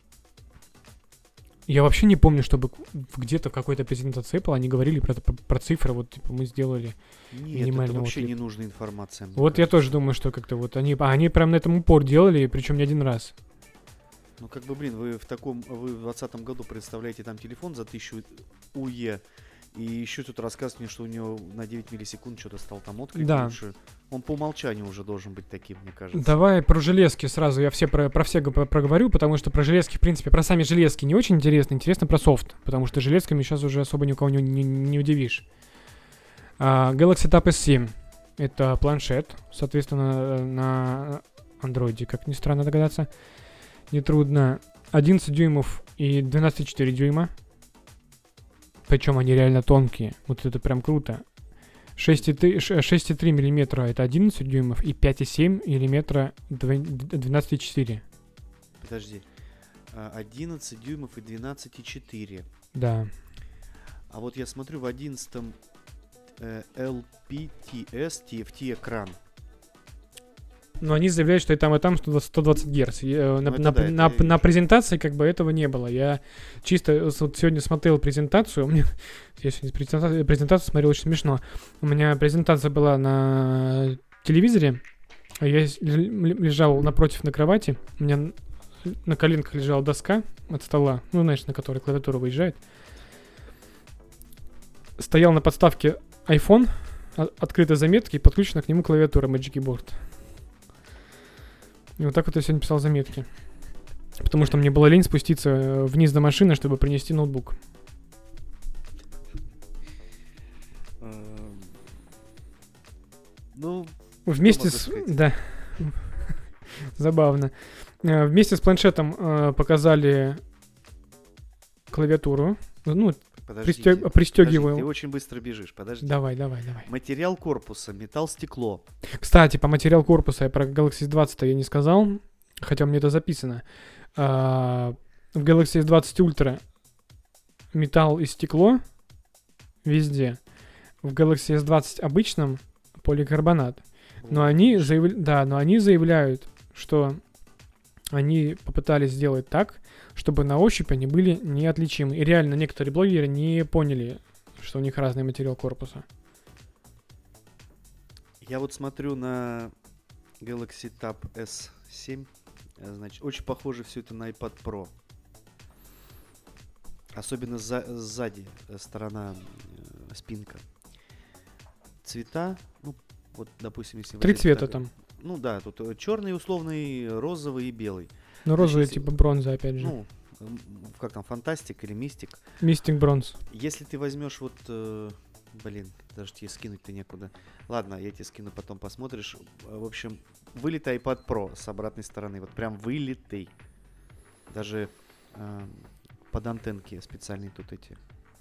Я вообще не помню, чтобы в- где-то в какой-то презентации Apple они говорили про, про, про цифры, вот типа мы сделали. Нет, Минимальный это вообще отклик. не нужная информация. мне Вот я кажется. тоже думаю, что как-то вот они, а они прям на этом упор делали, причем не один раз. Ну как бы, блин, вы в таком, вы в двадцатом году представляете там телефон за тысячу УЕ, И еще тут рассказывает мне, что у него на девять миллисекунд что-то стал там отклик Да. лучше. Он по умолчанию уже должен быть таким, мне кажется. Давай про железки сразу. Я все про, про все г- проговорю, потому что про железки, в принципе, про сами железки не очень интересно. Интересно про софт, потому что железками сейчас уже особо никого не, не, не удивишь. А, Galaxy Tab эс семь. Это планшет, соответственно, на андроиде, как ни странно догадаться. Нетрудно. одиннадцать дюймов и двенадцать целых четыре дюйма. Причем они реально тонкие. Вот это прям круто. шесть целых три миллиметра это одиннадцать дюймов и пять целых семь миллиметра двенадцать целых четыре. Подожди. А, одиннадцать дюймов и двенадцать целых четыре. Да. А вот я смотрю в одиннадцатом э, эл пи ти эс ти эф ти экран. Но они заявляют, что и там, и там сто двадцать герц. И, э, на, Ну, это на, да, это на- я на вижу. презентации как бы этого не было. Я чисто э, с- вот сегодня смотрел презентацию. У меня я сегодня презентацию, презентацию смотрел очень смешно. У меня презентация была на телевизоре. а Я с- л- л- лежал напротив на кровати. У меня н- на коленках лежала доска от стола, ну, знаешь, на которой клавиатура выезжает. Стоял на подставке iPhone, о- открыты заметки и подключена к нему клавиатура Magic Keyboard. И вот так вот я сегодня писал заметки. Потому что мне было лень спуститься э, вниз до машины, чтобы принести ноутбук. Эм, Ну, Вместе могу с... сказать? Да. Забавно. Э, Вместе с планшетом э, показали клавиатуру. Ну, подождите. пристё- пристегиваю. Подожди, ты очень быстро бежишь, подожди. Давай, давай, давай. Материал корпуса, металл, стекло. Кстати, по материал корпуса я про Galaxy эс двадцать я не сказал, хотя мне это записано. А, в Galaxy эс двадцать Ultra металл и стекло везде. В Galaxy эс двадцать обычном поликарбонат. Но они, заявля... да, но они заявляют, что они попытались сделать так, чтобы на ощупь они были неотличимы. И реально некоторые блогеры не поняли, что у них разный материал корпуса. Я вот смотрю на Galaxy Tab эс семь. э, Значит, очень похоже все это на iPad Pro. Особенно за- сзади э, сторона э, спинка. Цвета, ну, вот, допустим, если... Три взять цвета так- там. Ну да, тут черный условный, розовый и белый. Ну, розовый если- типа бронза, опять же. Ну, м, как там, фантастик или мистик. Мистик бронз. Если ты возьмешь вот, э, блин, даже тебе скинуть-то некуда. Ладно, я тебе скину, потом посмотришь. Э, В общем, вылитый iPad Pro с обратной стороны. Вот прям вылитый. Даже э, под антенки специальные тут эти.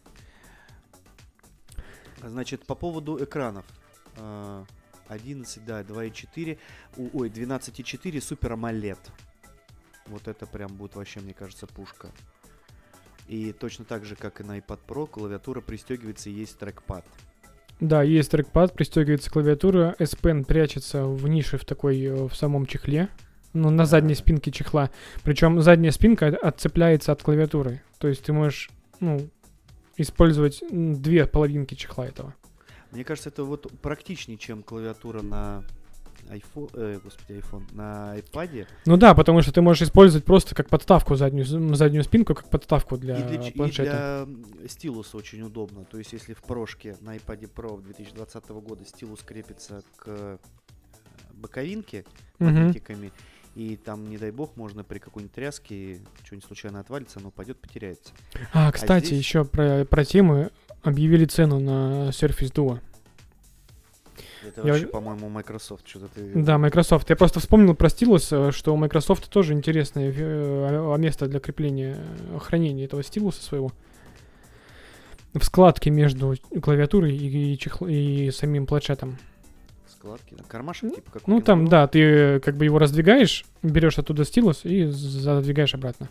Значит, по поводу экранов. Э, одиннадцать, да, два и четыре. У- Ой, двенадцать и четыре Super AMOLED. Вот это прям будет вообще, мне кажется, пушка. И точно так же, как и на iPad Pro, клавиатура пристегивается и есть трекпад. Да, есть трекпад, пристегивается клавиатура. S Pen прячется в нише в такой, э, в самом чехле. Ну, на Да. задней спинке чехла. Причем задняя спинка от- отцепляется от клавиатуры. То есть ты можешь, ну, использовать м, две половинки чехла этого. Мне кажется, это вот практичнее, чем клавиатура на iPhone, э, господи, iPhone, на iPad. Ну да, потому что ты можешь использовать просто как подставку заднюю, с- заднюю спинку, как подставку для И для, ч- и планшета. для м, стилуса очень удобно. То есть, если в прошке на iPad Pro две тысячи двадцатого года стилус крепится к э, боковинке Мгм. магнитиками, и там, не дай бог, можно при какой-нибудь тряске что-нибудь случайно отвалится, оно упадет, потеряется. А, кстати, здесь- еще про, про тему объявили цену на Surface Duo. Это Я вообще, в- по-моему, Microsoft. Что-то ты... Да, Microsoft. Я просто вспомнил про стилус, э, что у Microsoft тоже интересное э, место для крепления, э, хранения этого стилуса своего. В складке между клавиатурой и, и, чехл- и самим планшетом. Складки, да, кармашек, типа как у Ну там, кенгуру. да, ты э, как бы его раздвигаешь, берешь оттуда стилус и задвигаешь обратно.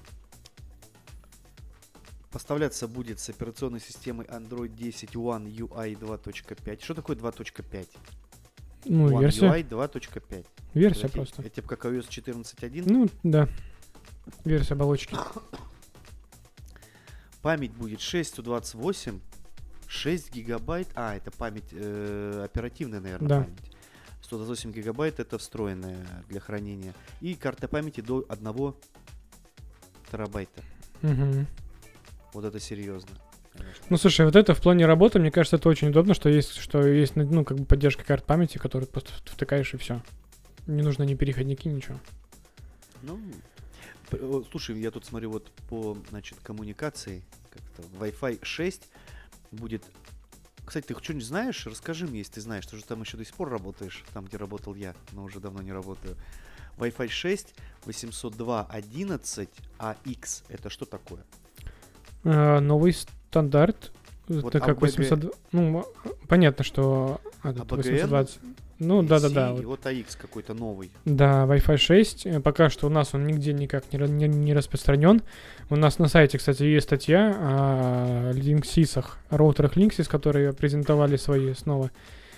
Поставляться будет с операционной системой Android десять One ю ай два точка пять. Что такое два точка пять? Ну, One версия. ю ай два точка пять. Версия Это, просто. это типа как iOS четырнадцать точка один. Ну, да. Версия оболочки. Память будет шесть сто двадцать восемь, шесть гигабайт. А, это память э, оперативная, наверное, Да. память. сто двадцать восемь гигабайт это встроенная для хранения. И карта памяти до одного терабайта. Мгм. Вот это серьезно. конечно. Ну, слушай, вот это в плане работы, мне кажется, это очень удобно, что есть, что есть, ну, как бы поддержка карт памяти, которую просто втыкаешь и все. Не нужно ни переходники, ничего. Ну, п- о, слушай, я тут смотрю вот по, значит, коммуникации, как-то Wi-Fi шесть будет. Кстати, ты что-нибудь знаешь? Расскажи мне, если ты знаешь, ты же там еще до сих пор работаешь, там, где работал я, но уже давно не работаю. Wi-Fi шесть восемьсот два точка одиннадцать эй икс, это что такое? А, новый стандарт. Вот Это как АБГ восемьсот... Ну, м, понятно, что этот АБГН восемьсот двадцать. Ну, и да-да-да. C, вот. и вот эй икс какой-то новый. Да, Wi-Fi шесть. э, Пока что у нас он нигде никак не, ра- не, не распространен. У нас на сайте, кстати, есть статья о Linksys, роутерах Linksys, которые презентовали свои снова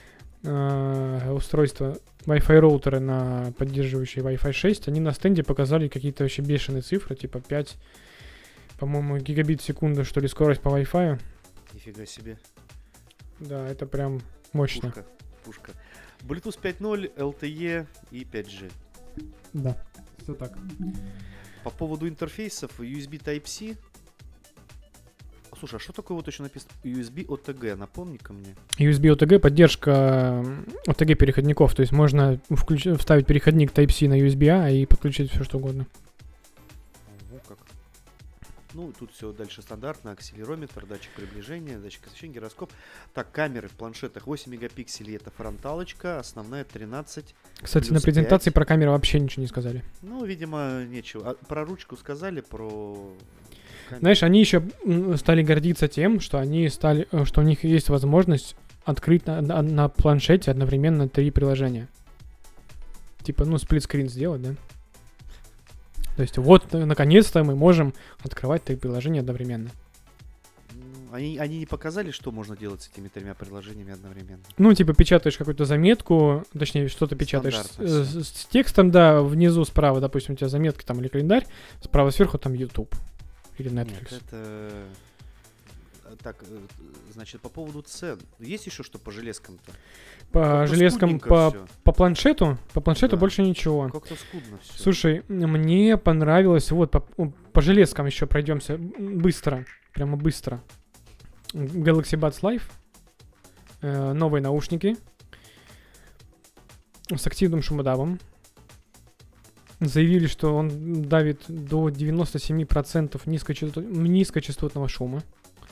э, устройства Wi-Fi роутеры, на поддерживающие Wi-Fi шесть. Они на стенде показали какие-то вообще бешеные цифры, типа пять, по-моему, гигабит в секунду, что ли, скорость по Wi-Fi. Нифига себе. Да, это прям мощно. Пушка. Пушка. Bluetooth пять ноль, эл ти и и пять джи. Да, все так. По поводу интерфейсов ю эс би Type-C. А, Слушай, а что такое вот еще написано? ю эс би о ти джи, напомни-ка мне. ю эс би о ти джи, поддержка о ти джи переходников, то есть можно включ- вставить переходник Type-C на ю эс би-A и подключить все что угодно. Ого, как. Ну, тут все дальше стандартно. Акселерометр, датчик приближения, датчик освещения, гироскоп. Так, камеры в планшетах восемь мегапикселей, это фронталочка, основная тринадцать. Кстати, Плюс на презентации пять. про камеру вообще ничего не сказали. Ну, видимо, нечего. А про ручку сказали, про... камеру. Знаешь, они еще м, стали гордиться тем, что они стали, э, что у них есть возможность открыть на, на- на планшете одновременно три приложения. Типа, ну, сплитскрин сделать, да? То есть вот, э, наконец-то мы можем открывать три приложения одновременно. Ну, Они, они не показали, что можно делать с этими тремя приложениями одновременно. Ну, типа, печатаешь какую-то заметку, точнее, что-то печатаешь с, Стандартно э, всё. с- с текстом, да, внизу справа, допустим, у тебя заметки там или календарь, справа сверху там YouTube или Netflix. Нет, это... э, Так, э, значит, по поводу цен. Есть еще что по железкам-то? По Как-то железкам, скудненько по, всё. по планшету, по планшету Да. больше ничего. Как-то скудно все. Слушай, мне понравилось, вот, по, о, по железкам еще пройдемся м, быстро, прямо быстро. Galaxy Buds Live, э, новые наушники с активным шумодавом. Заявили, что он давит до девяносто семь процентов низкочастот- низкочастотного шума.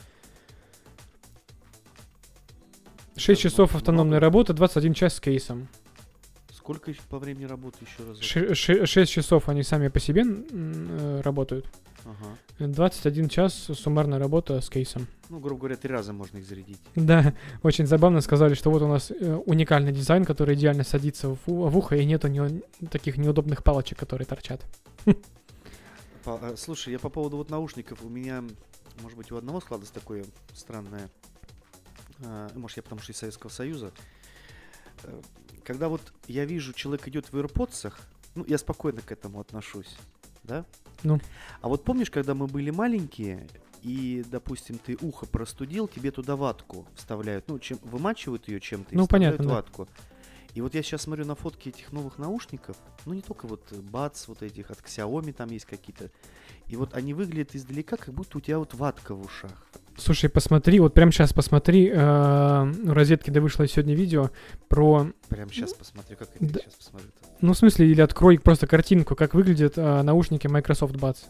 шесть Да, часов много. автономной работы, двадцать один час с кейсом. Сколько еще по времени работы еще раз? Ше- ше- шесть часов они сами по себе м, э, работают. Ага. двадцать один час суммарная работа с кейсом. Ну, грубо говоря, три раза можно их зарядить. Да, очень забавно сказали, что вот у нас э, уникальный дизайн, который идеально садится в, у- в ухо, и нету не- таких неудобных палочек, которые торчат. По- а, слушай, я по поводу вот наушников. У меня, может быть, у одного складывается такое странное... а, может, я потому что из Советского Союза. Э, Когда вот я вижу, человек идет в AirPods'ах, ну, я спокойно к этому отношусь, да? Ну. А вот помнишь, когда мы были маленькие, и, допустим, ты ухо простудил, тебе туда ватку вставляют, ну, чем, вымачивают ее чем-то и Ну, вставляют понятно, да. ватку. И вот я сейчас смотрю на фотки этих новых наушников, ну, не только вот Buds вот этих, от Xiaomi там есть какие-то, и вот они выглядят издалека, как будто у тебя вот ватка в ушах. Слушай, посмотри, вот прямо сейчас посмотри, э, у розетки да вышло сегодня видео про, Прям сейчас посмотрю, как это Да. сейчас посмотрю. ну, в смысле, или открой просто картинку, как выглядят э, наушники Microsoft Buds.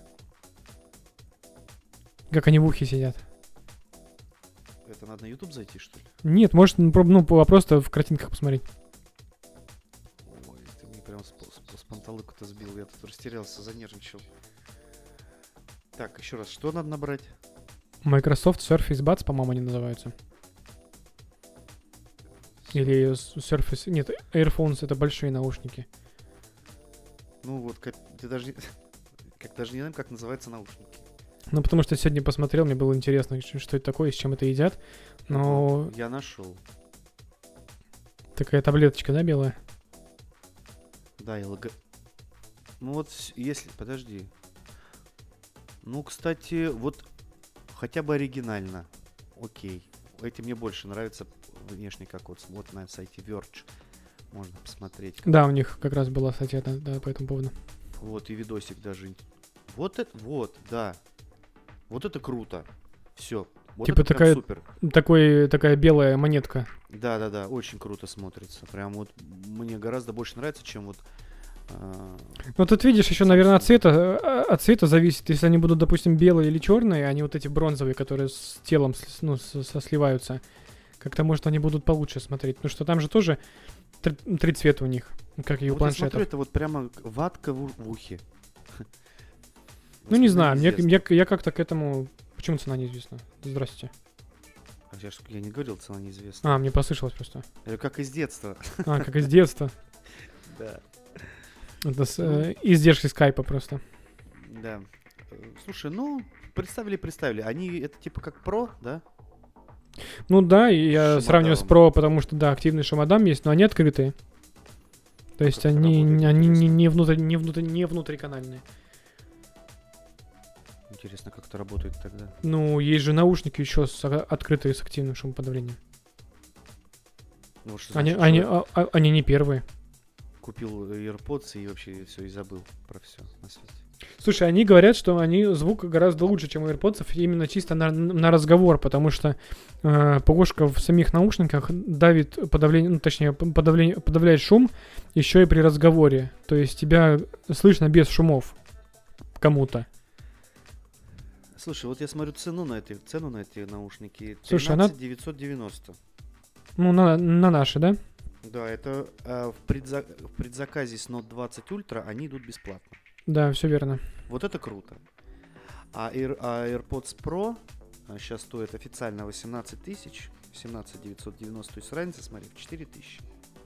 Как они в ухе сидят. Это надо на YouTube зайти, что ли? Нет, может, ну, про- ну, по- просто в картинках посмотреть. Ой, ты мне прям с, с- с панталыку-то сбил, я тут растерялся, занервничал. Так, еще раз, что надо набрать? Microsoft Surface Buds, по-моему, они называются. Или с- Surface... Нет, Airphones — это большие наушники. Ну вот, как, ты даже не, как даже не знаю, как называются наушники. Ну, потому что сегодня посмотрел, мне было интересно, ш- что это такое, с чем это едят. Но Я нашел. такая таблеточка, да, белая? Да, ЛГ. Ну вот, с- если... Подожди. Ну, кстати, вот хотя бы оригинально. Окей. Эти мне больше нравятся внешне, как вот, вот на сайте Verge. Можно посмотреть. Да, у них как раз была статья, да, да, по этому поводу. Вот и видосик даже. Вот это, вот, да. Вот это круто. Все. Вот Типа это прям такая- супер. Такой, такая белая монетка. Да-да-да, очень круто смотрится. Прям вот мне гораздо больше нравится, чем вот... а, Ну тут видишь, еще, Samsung. наверное, от цвета, э, от цвета зависит. Если они будут, допустим, белые или черные, а не вот эти бронзовые, которые с телом сли- ну, с- со- сливаются, как-то, может, они будут получше смотреть. Потому что там же тоже три, три цвета у них, как и у вот я смотрю, планшетов. это вот прямо ватка в, в ухе. Ну, не Цена знаю, мне- неизвестна. я, я как-то к этому... Почему цена неизвестна? Здравствуйте. А я, ж- я не говорил, цена неизвестна. А, мне послышалось просто. Я говорю, как из детства. А, как из детства. Да. Это с, э, издержки скайпа просто. Да. Э, Слушай, ну, представили, представили. Они это типа как про, да? Ну да, и я Шумодавом. сравниваю с Pro, потому что, да, активный шумодам есть, но они открытые. То есть как это они, работает, они не, интересно? не, внутри, не, внутри, не внутриканальные. Интересно, как это работает тогда. Ну, есть же наушники еще с, а, открытые с активным шумоподавлением. Ну, вот что Они, значит, они, человек а- а- они не первые. купил AirPods и вообще все и забыл про все на свете. Слушай, они говорят, что они звук гораздо лучше, чем у AirPods, именно чисто на, на разговор, потому что э, ПОшка в самих наушниках давит подавление, ну, точнее, п- подавление, подавляет шум еще и при разговоре. То есть тебя слышно без шумов кому-то. Слушай, вот я смотрю цену на эти, цену на эти наушники. Слушай, она- тринадцать девятьсот девяносто. Ну, на, на наши, да? Да, это а, в, предза- в предзаказе с Note двадцать Ultra они идут бесплатно. Да, все верно. Вот это круто. А, Air- а AirPods Pro сейчас стоит официально восемнадцать тысяч, семнадцать девятьсот девяносто, то есть разница, смотри, в четыре тысячи.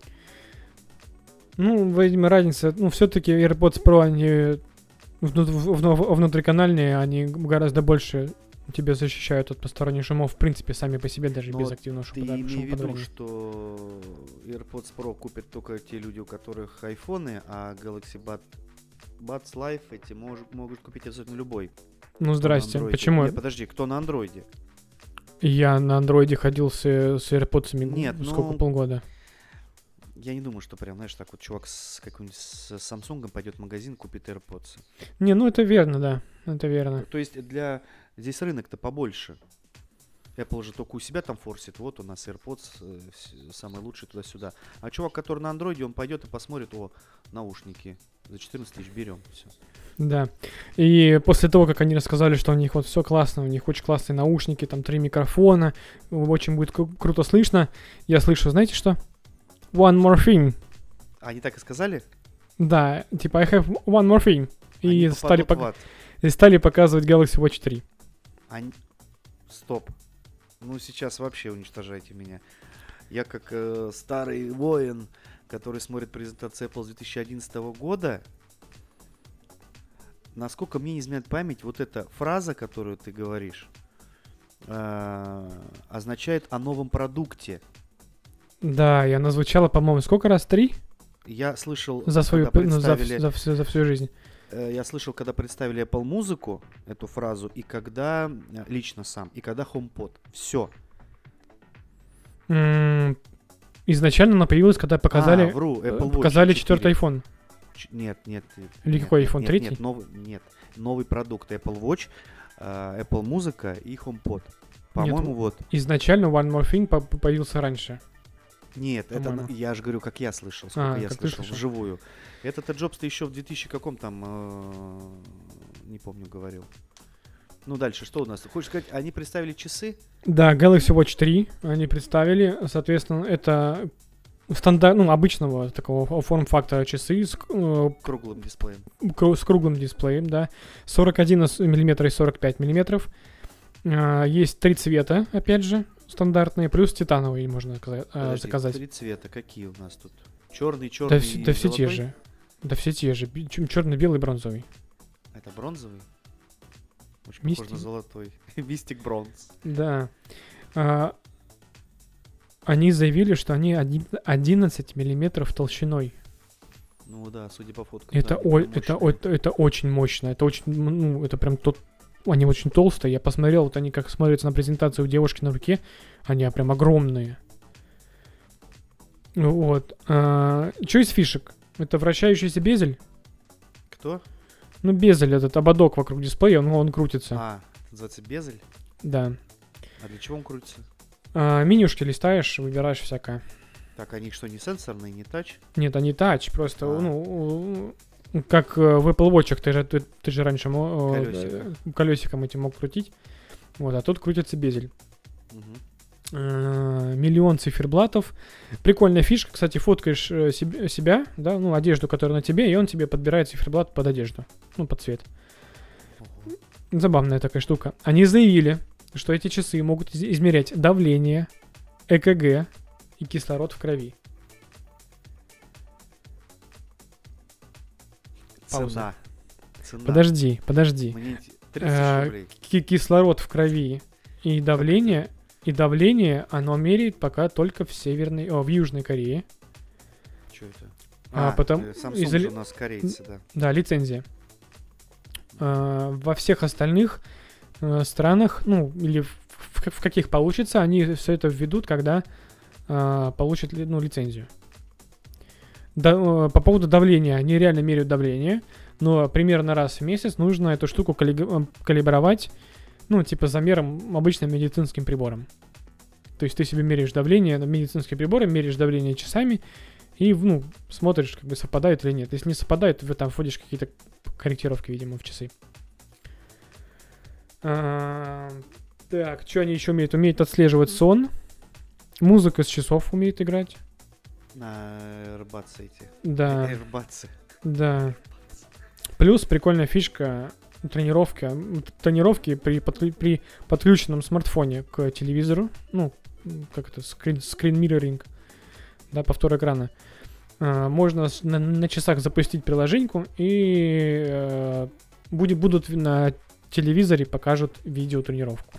Ну, видимо, разница. Ну, все-таки AirPods Pro, они вну- в- в- внутриканальные, они гораздо больше тебя защищают от посторонних шумов, в принципе, сами по себе, даже Но без вот активного Ты шумопода- имей в виду, шумоподавления. что AirPods Pro купят только те люди, у которых айфоны, а Galaxy Buds, Buds Live эти мож- могут купить абсолютно любой. Ну, кто на здрасте. андроиде. Почему? Нет, подожди, кто на андроиде? Я на андроиде ходил с, э, с AirPods Нет, сколько, ну- полгода. Я не думаю, что прям, знаешь, так вот чувак с каким-нибудь с Samsung пойдет в магазин, купит AirPods. Не, ну это верно, да. Это верно. То есть для... Здесь рынок-то побольше. Apple же только у себя там форсит. Вот у нас AirPods э, с- самый лучший туда-сюда. А чувак, который на андроиде, он пойдет и посмотрит, о, наушники. За четырнадцать тысяч берем. Все. Да. И после того, как они рассказали, что у них вот все классно, у них очень классные наушники, там три микрофона, очень будет кру- круто слышно, я слышу, знаете что? One more thing. Они так и сказали? Да, типа I have one more thing. И Они стали, попадут в пок- ад. и стали показывать Galaxy Watch три. Они... Стоп. Ну, сейчас вообще уничтожайте меня. Я как э, старый воин, который смотрит презентацию Apple с две тысячи одиннадцатого года, насколько мне не изменяет память, вот эта фраза, которую ты говоришь, э, означает о новом продукте. Да, и она звучала, по-моему, сколько раз? Три? Я слышал, За свою, когда пы- ну, за, представили, вс- за всю, за всю жизнь. э, я слышал, когда представили Apple музыку, эту фразу, и когда э, лично сам, и когда HomePod. Все. М, Изначально она появилась, когда показали, а, вру, э, Apple Watch показали четыре. четвертый iPhone. Ч- Нет, нет. нет, Или нет, какой нет, iPhone, нет, третий? Нет, новый, нет, новый продукт Apple Watch, э, Apple Музыка и HomePod. По-моему, вот. Изначально One More Thing по- по- появился раньше. Нет, это По-моему. на- я же говорю, как я слышал, сколько А, я как ты слышал слышал. вживую. Этот Джобс-то еще в две тысячи каком там, э, не помню, говорил. Ну дальше, что у нас? Хочешь сказать, они представили часы? Да, Galaxy Watch три они представили. Соответственно, это стандарт, ну, обычного такого форм-фактора часы с, э, Круглым дисплеем. кру- с круглым дисплеем, да. сорок один миллиметра и сорок пять миллиметров. А, есть три цвета, опять же, стандартные, плюс титановый можно заказа- а, Подожди, заказать. три цвета, какие у нас тут? Черный, Да, черный вс- и да все те золотой? же. Да все те же. Черный, белый, бронзовый. Это бронзовый? Очень Мистик. похож на золотой. Мистик бронз. Да. А, они заявили, что они один- одиннадцать миллиметров толщиной. Ну да, судя по фоткам. Это, да, о- они это, мощные. о- это очень мощно. Это очень, ну, это прям тот... Они очень толстые. Я посмотрел, вот они как смотрятся на презентацию у девушки на руке. Они прям огромные. Ну вот. А, что из фишек? Это вращающийся безель. Кто? Ну, безель, этот ободок вокруг дисплея, он, он крутится. А, это называется безель? Да. А для чего он крутится? А, менюшки листаешь, выбираешь всякое. Так, они что, не сенсорные, не тач? Нет, они тач, просто, А. ну, у- как э, в Apple Watch ты же, ты, ты же раньше мо- э, Колесико. э, колесиком этим мог крутить. Вот, а тут крутится безель. Мгм. Э, Миллион циферблатов. Прикольная фишка, кстати, фоткаешь э, себ- себя, да, ну, одежду, которая на тебе, и он тебе подбирает циферблат под одежду, ну, под цвет. Ого. Забавная такая штука. Они заявили, что эти часы могут из- измерять давление, ЭКГ и кислород в крови. Пауза. Цена. Цена. Подожди, подожди. Мне инте- Э, тридцать рублей. ки- кислород в крови и давление, и давление оно меряет пока только в северной, о, в Южной Корее. Что это? а А, потом э, Samsung из-за же ли- у нас корейцы, да. Да, лицензия. А, во всех остальных э, странах, ну, или в, в- в каких получится, они все это введут, когда а, получат ли- ну, лицензию. Да, э, по поводу давления, они реально меряют давление, но примерно раз в месяц нужно эту штуку калиг- э, калибровать, ну, типа замером обычным медицинским прибором. То есть ты себе меряешь давление медицинским прибором, меряешь давление часами и, ну, смотришь, как бы совпадает или нет. Если не совпадает, ты там вводишь какие-то корректировки, видимо, в часы. А, так, что они еще умеют? Умеют отслеживать сон. Музыка с часов умеет играть. На эрбатсы эти. Да, Эрбатсы. да. Плюс прикольная фишка тренировки. м, Тренировки при, подклю- при подключенном смартфоне к телевизору. Ну, м, как это, скрин, скрин-мирроринг. Да, повтор экрана. А, можно с- на, на часах запустить приложеньку, и э, будет, будут на телевизоре покажут видеотренировку.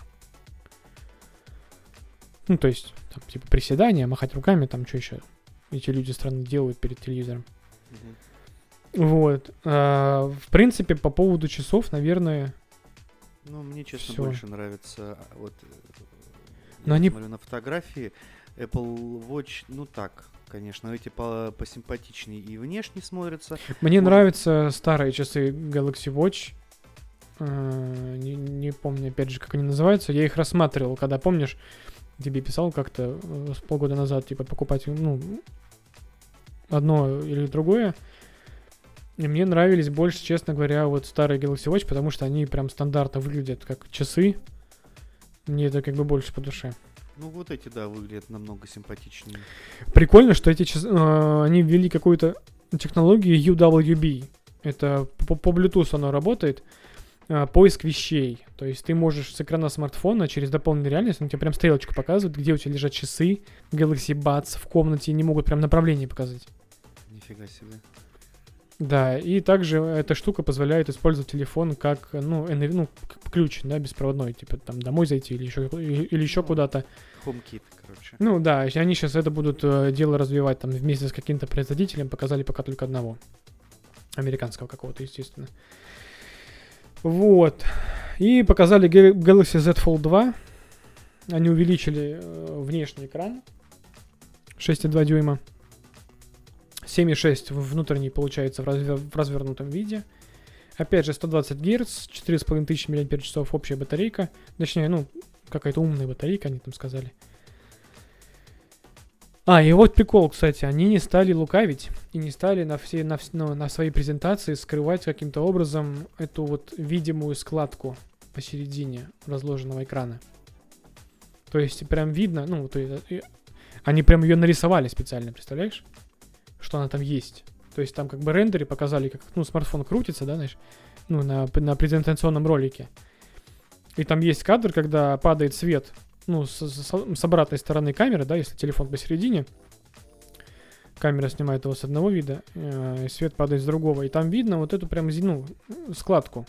Ну, то есть, там, типа приседания, махать руками, там что еще эти люди странно делают перед телевизором. Мгм. Вот. А, в принципе, по поводу часов, наверное, Ну, мне, честно, Всё. больше нравится а, вот э, Но я они- смотрю на фотографии Apple Watch, ну так, конечно, эти по посимпатичнее и внешне смотрятся. мне Может- нравятся старые часы Galaxy Watch. А, не, не помню, опять же, как они называются. Я их рассматривал, когда, помнишь, тебе писал как-то э, с полгода назад, типа, покупать, ну, одно или другое. И мне нравились больше, честно говоря, вот старые Galaxy Watch, потому что они прям стандартно выглядят как часы. Мне это как бы больше по душе. Ну, вот эти, да, выглядят намного симпатичнее. Прикольно, что эти часы, э, они ввели какую-то технологию ю дабл ю би. Это по, по Bluetooth оно работает. э, поиск вещей. То есть ты можешь с экрана смартфона через дополненную реальность, он тебе прям стрелочку показывает, где у тебя лежат часы, Galaxy Buds в комнате, и не могут прям направление показать. Нифига себе. Да, и также эта штука позволяет использовать телефон как, ну, эн эф, ну, как ключ, да, беспроводной, типа там домой зайти или еще, или, или еще Ну, куда-то. HomeKit, короче. Ну да, и они сейчас это будут э, дело развивать там вместе с каким-то производителем, показали пока только одного. Американского какого-то, естественно. Вот. И показали Gal- Galaxy Z Fold два. Они увеличили э, внешний экран. шесть и два дюйма. семь и шесть в- внутренний получается в, развер- в развернутом виде. Опять же сто двадцать герц, четыре с половиной тысячи мАч общая батарейка. Точнее, ну, какая-то умная батарейка, они там сказали. А, и вот прикол, кстати, они не стали лукавить и не стали на, все, на, вс- ну, на своей презентации скрывать каким-то образом эту вот видимую складку посередине разложенного экрана. То есть прям видно, ну, то есть, э, они прям ее нарисовали специально, представляешь? Что она там есть. То есть там как бы рендеры показали, как, ну, смартфон крутится, да, знаешь, ну, на, на презентационном ролике. И там есть кадр, когда падает свет, ну, с, с- с обратной стороны камеры, да, если телефон посередине, камера снимает его с одного вида, э, и свет падает с другого, и там видно вот эту прям, зи- ну, складку.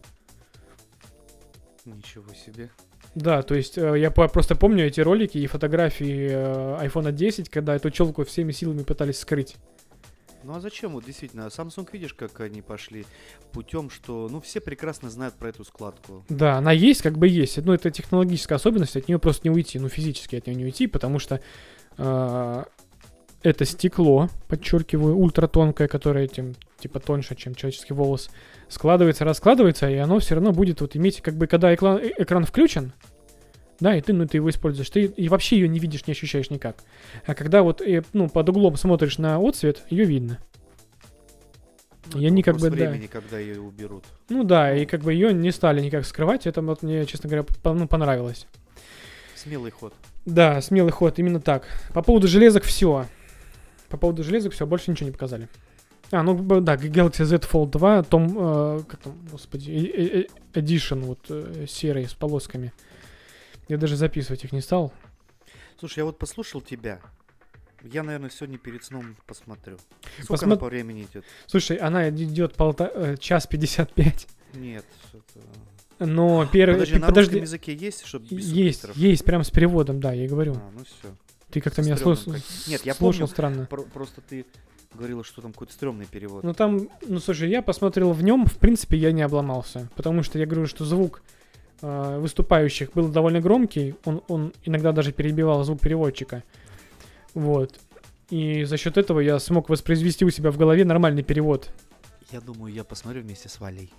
Ничего себе. Да, то есть э, я по- просто помню эти ролики и фотографии э, айфон десять, когда эту челку всеми силами пытались скрыть. Ну а зачем? Вот действительно, Samsung, видишь, как они пошли путем, что, ну, все прекрасно знают про эту складку. Да, она есть, как бы есть. Ну, это технологическая особенность, от нее просто не уйти. Ну, физически от нее не уйти, потому что э, это стекло, подчеркиваю, ультратонкое, которое тем, типа тоньше, чем человеческий волос, складывается, раскладывается, и оно все равно будет вот иметь, как бы, когда экран, э- экран включен, Да, и ты, ну, ты его используешь. Ты и вообще ее не видишь, не ощущаешь никак. А когда вот, э, ну, под углом смотришь на отцвет, ее видно. Ну, И это они как бы, вопрос да. времени, когда ее уберут. Ну да, и как бы ее не стали никак скрывать. Это вот мне, честно говоря, по- ну, понравилось. Смелый ход. Да, смелый ход, именно так. По поводу железок все. По поводу железок все, больше ничего не показали. А, ну б- да, Galaxy Z Fold два, том, э, как там, господи, э- э- Edition, вот, э, серый, с полосками. Я даже записывать их не стал. Слушай, я вот послушал тебя. Я, наверное, сегодня перед сном посмотрю. Сколько Посмо- она по времени идет? Слушай, она идет полта- э, час пятьдесят пять. Нет. Это... Но первый... Подожди, пи- на подожди, русском языке есть, чтобы без есть, субтитров? есть, прям с переводом, да, я и говорю. А, ну все. Ты как-то меня слуш- Нет, я слушал помню. странно. Про- просто ты говорила, что там какой-то стрёмный перевод. Ну там, ну слушай, я посмотрел в нем, в принципе, я не обломался. Потому что я говорю, что звук э, выступающих был довольно громкий. Он, он иногда даже перебивал звук переводчика. Вот. И за счет этого я смог воспроизвести у себя в голове нормальный перевод. Я думаю, я посмотрю вместе с Валей.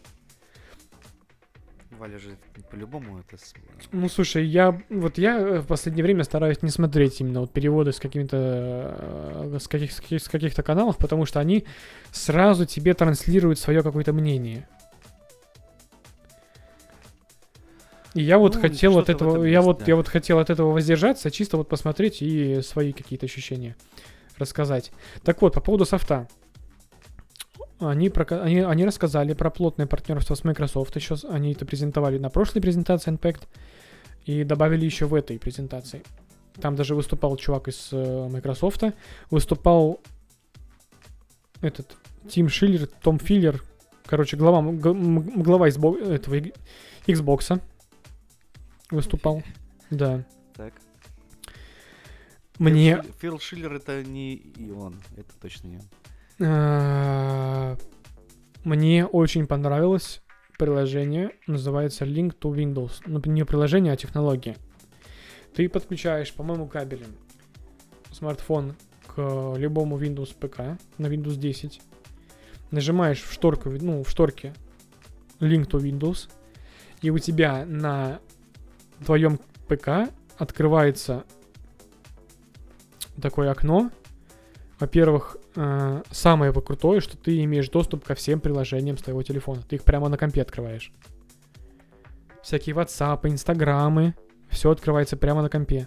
Валя же по-любому это... с- Ну слушай, я вот я э, в последнее время стараюсь не смотреть именно вот переводы с какими-то э, с, каких, с каких- с каких-то каналов, потому что они сразу тебе транслируют свое какое-то мнение. И я вот Ну, хотел от что-то в этого, этом я есть, вот да. я вот хотел от этого воздержаться, чисто вот посмотреть и свои какие-то ощущения рассказать. Так вот, по поводу софта. Они, прока- они, они рассказали про плотное партнерство с Microsoft. Еще с- они это презентовали на прошлой презентации Unpacked. И добавили еще в этой презентации. Там даже выступал чувак из э, Microsoft. Выступал этот Тим Шиллер, Том Филлер. Короче, глава, м- г- м- глава из бо- этого иг- Xbox выступал. Да. Так. Мне... Фил Шиллер, Фил Шиллер это не и он. Это точно не он. А, Мне очень понравилось приложение, называется Link to Windows. Ну, не приложение, а технология. Ты подключаешь, по-моему, кабелем смартфон к любому Windows ПК на Windows десять. Нажимаешь в шторку, ну, в шторке Link to Windows, и у тебя на твоем ПК открывается такое окно. Во-первых, э, самое крутое, что ты имеешь доступ ко всем приложениям с твоего телефона. Ты их прямо на компе открываешь. Всякие WhatsApp, Инстаграмы. Все открывается прямо на компе.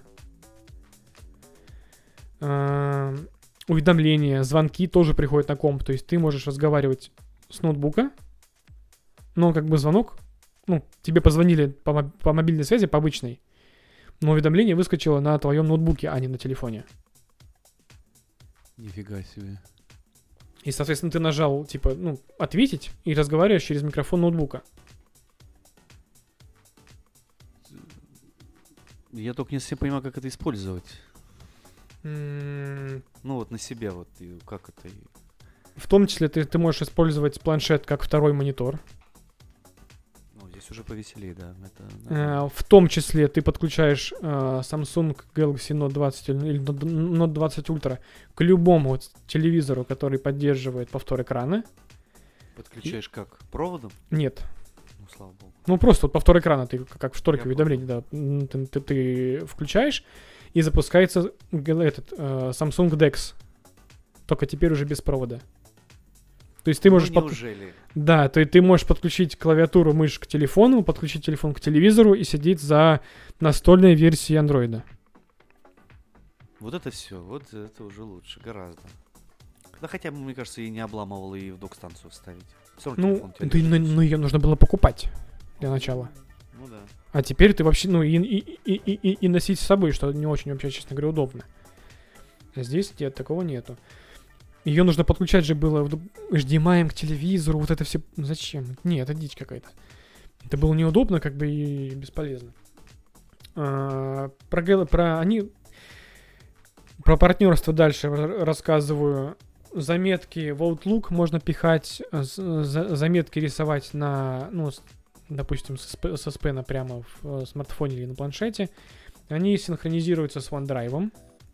Э, уведомления, звонки тоже приходят на комп. То есть ты можешь разговаривать с ноутбука, но как бы звонок, ну, тебе позвонили по, моб- по мобильной связи, по обычной, но уведомление выскочило на твоем ноутбуке, а не на телефоне. Нифига себе. И, соответственно, ты нажал, типа, ну, ответить и разговариваешь через микрофон ноутбука. Я только не совсем понимаю, как это использовать. М, Ну вот на себе вот и как это. и- В том числе ты, ты можешь использовать планшет как второй монитор. Ну здесь уже повеселее, да. Это, да. Э, В том числе ты подключаешь э, Samsung Galaxy Note двадцать или или Note двадцать Ultra к любому вот телевизору, который поддерживает повтор экрана. Подключаешь как? Проводом? Нет. Ну слава богу. Ну, просто вот повтор экрана, ты как в шторке Я уведомлений, да, м, ты, ты- ты включаешь, и запускается г- этот э, Samsung декс. Только теперь уже без провода. То есть ты можешь... Ну, под- неужели? Да, то есть ты можешь подключить клавиатуру, мышь к телефону, подключить телефон к телевизору и сидеть за настольной версией андроида. Вот это все, вот это уже лучше, гораздо. Да хотя бы, мне кажется, и не обламывал и в док-станцию вставить. Всё равно Ну, телефон у тебя да, и- лежит. ну, ну, ее нужно было покупать для начала. Ну да. А теперь ты вообще, ну, и, и, и, и, и- и носить с собой, что не очень вообще, честно говоря, удобно. А здесь нет, такого нету. Ее нужно подключать же было в эйч ди эм ай к телевизору, вот это все. Ну, зачем? Нет, это дичь какая-то. Это было неудобно, как бы и бесполезно. А, про, гэл- про они про партнерство дальше р- рассказываю. Заметки в Outlook можно пихать, э, з- за- заметки рисовать на, ну, с- допустим, со, сп- со спена прямо в э, смартфоне или на планшете. Они синхронизируются с OneDrive.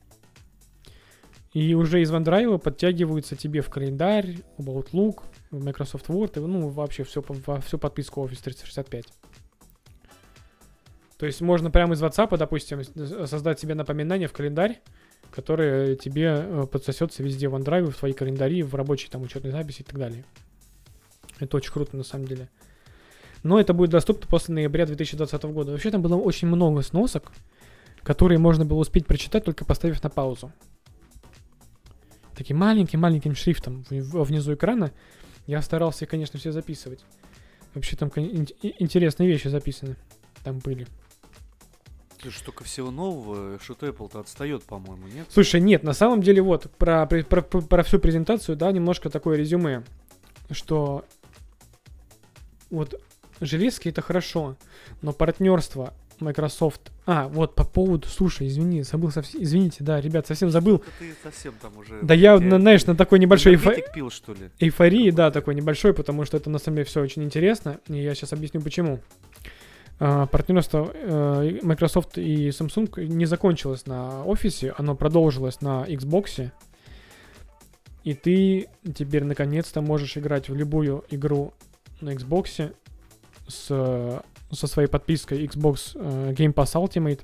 И уже из OneDrive подтягиваются тебе в календарь, в Outlook, в Microsoft Word, и, ну, вообще все, во всю подписку Office триста шестьдесят пять. То есть можно прямо из WhatsApp, допустим, создать себе напоминание в календарь, которое тебе подсосется везде в OneDrive, в твои календари, в рабочей там учетной записи и так далее. Это очень круто на самом деле. Но это будет доступно после ноября две тысячи двадцатого года. Вообще там было очень много сносок, которые можно было успеть прочитать, только поставив на паузу. Таким маленьким-маленьким шрифтом внизу экрана. Я старался их, конечно, все записывать. Вообще там интересные вещи записаны. Там были. Штука всего нового, что-то Apple-то отстает, по-моему, нет? Слушай, нет, на самом деле вот про, про, про, про всю презентацию, да, немножко такое резюме, что вот железки это хорошо, но партнерство Microsoft... А, вот по поводу... Слушай, извини, забыл совсем... Извините, да, ребят, совсем забыл. Ты совсем там уже... Да я, на, знаешь, на такой небольшой эйфо... пил, что ли? эйфории, да, такой небольшой, потому что это на самом деле все очень интересно, и я сейчас объясню почему. Uh, партнерство uh, Microsoft и Samsung не закончилось на офисе, оно продолжилось на Xbox. И ты теперь наконец-то можешь играть в любую игру на Xbox с, со своей подпиской Xbox uh, Game Pass Ultimate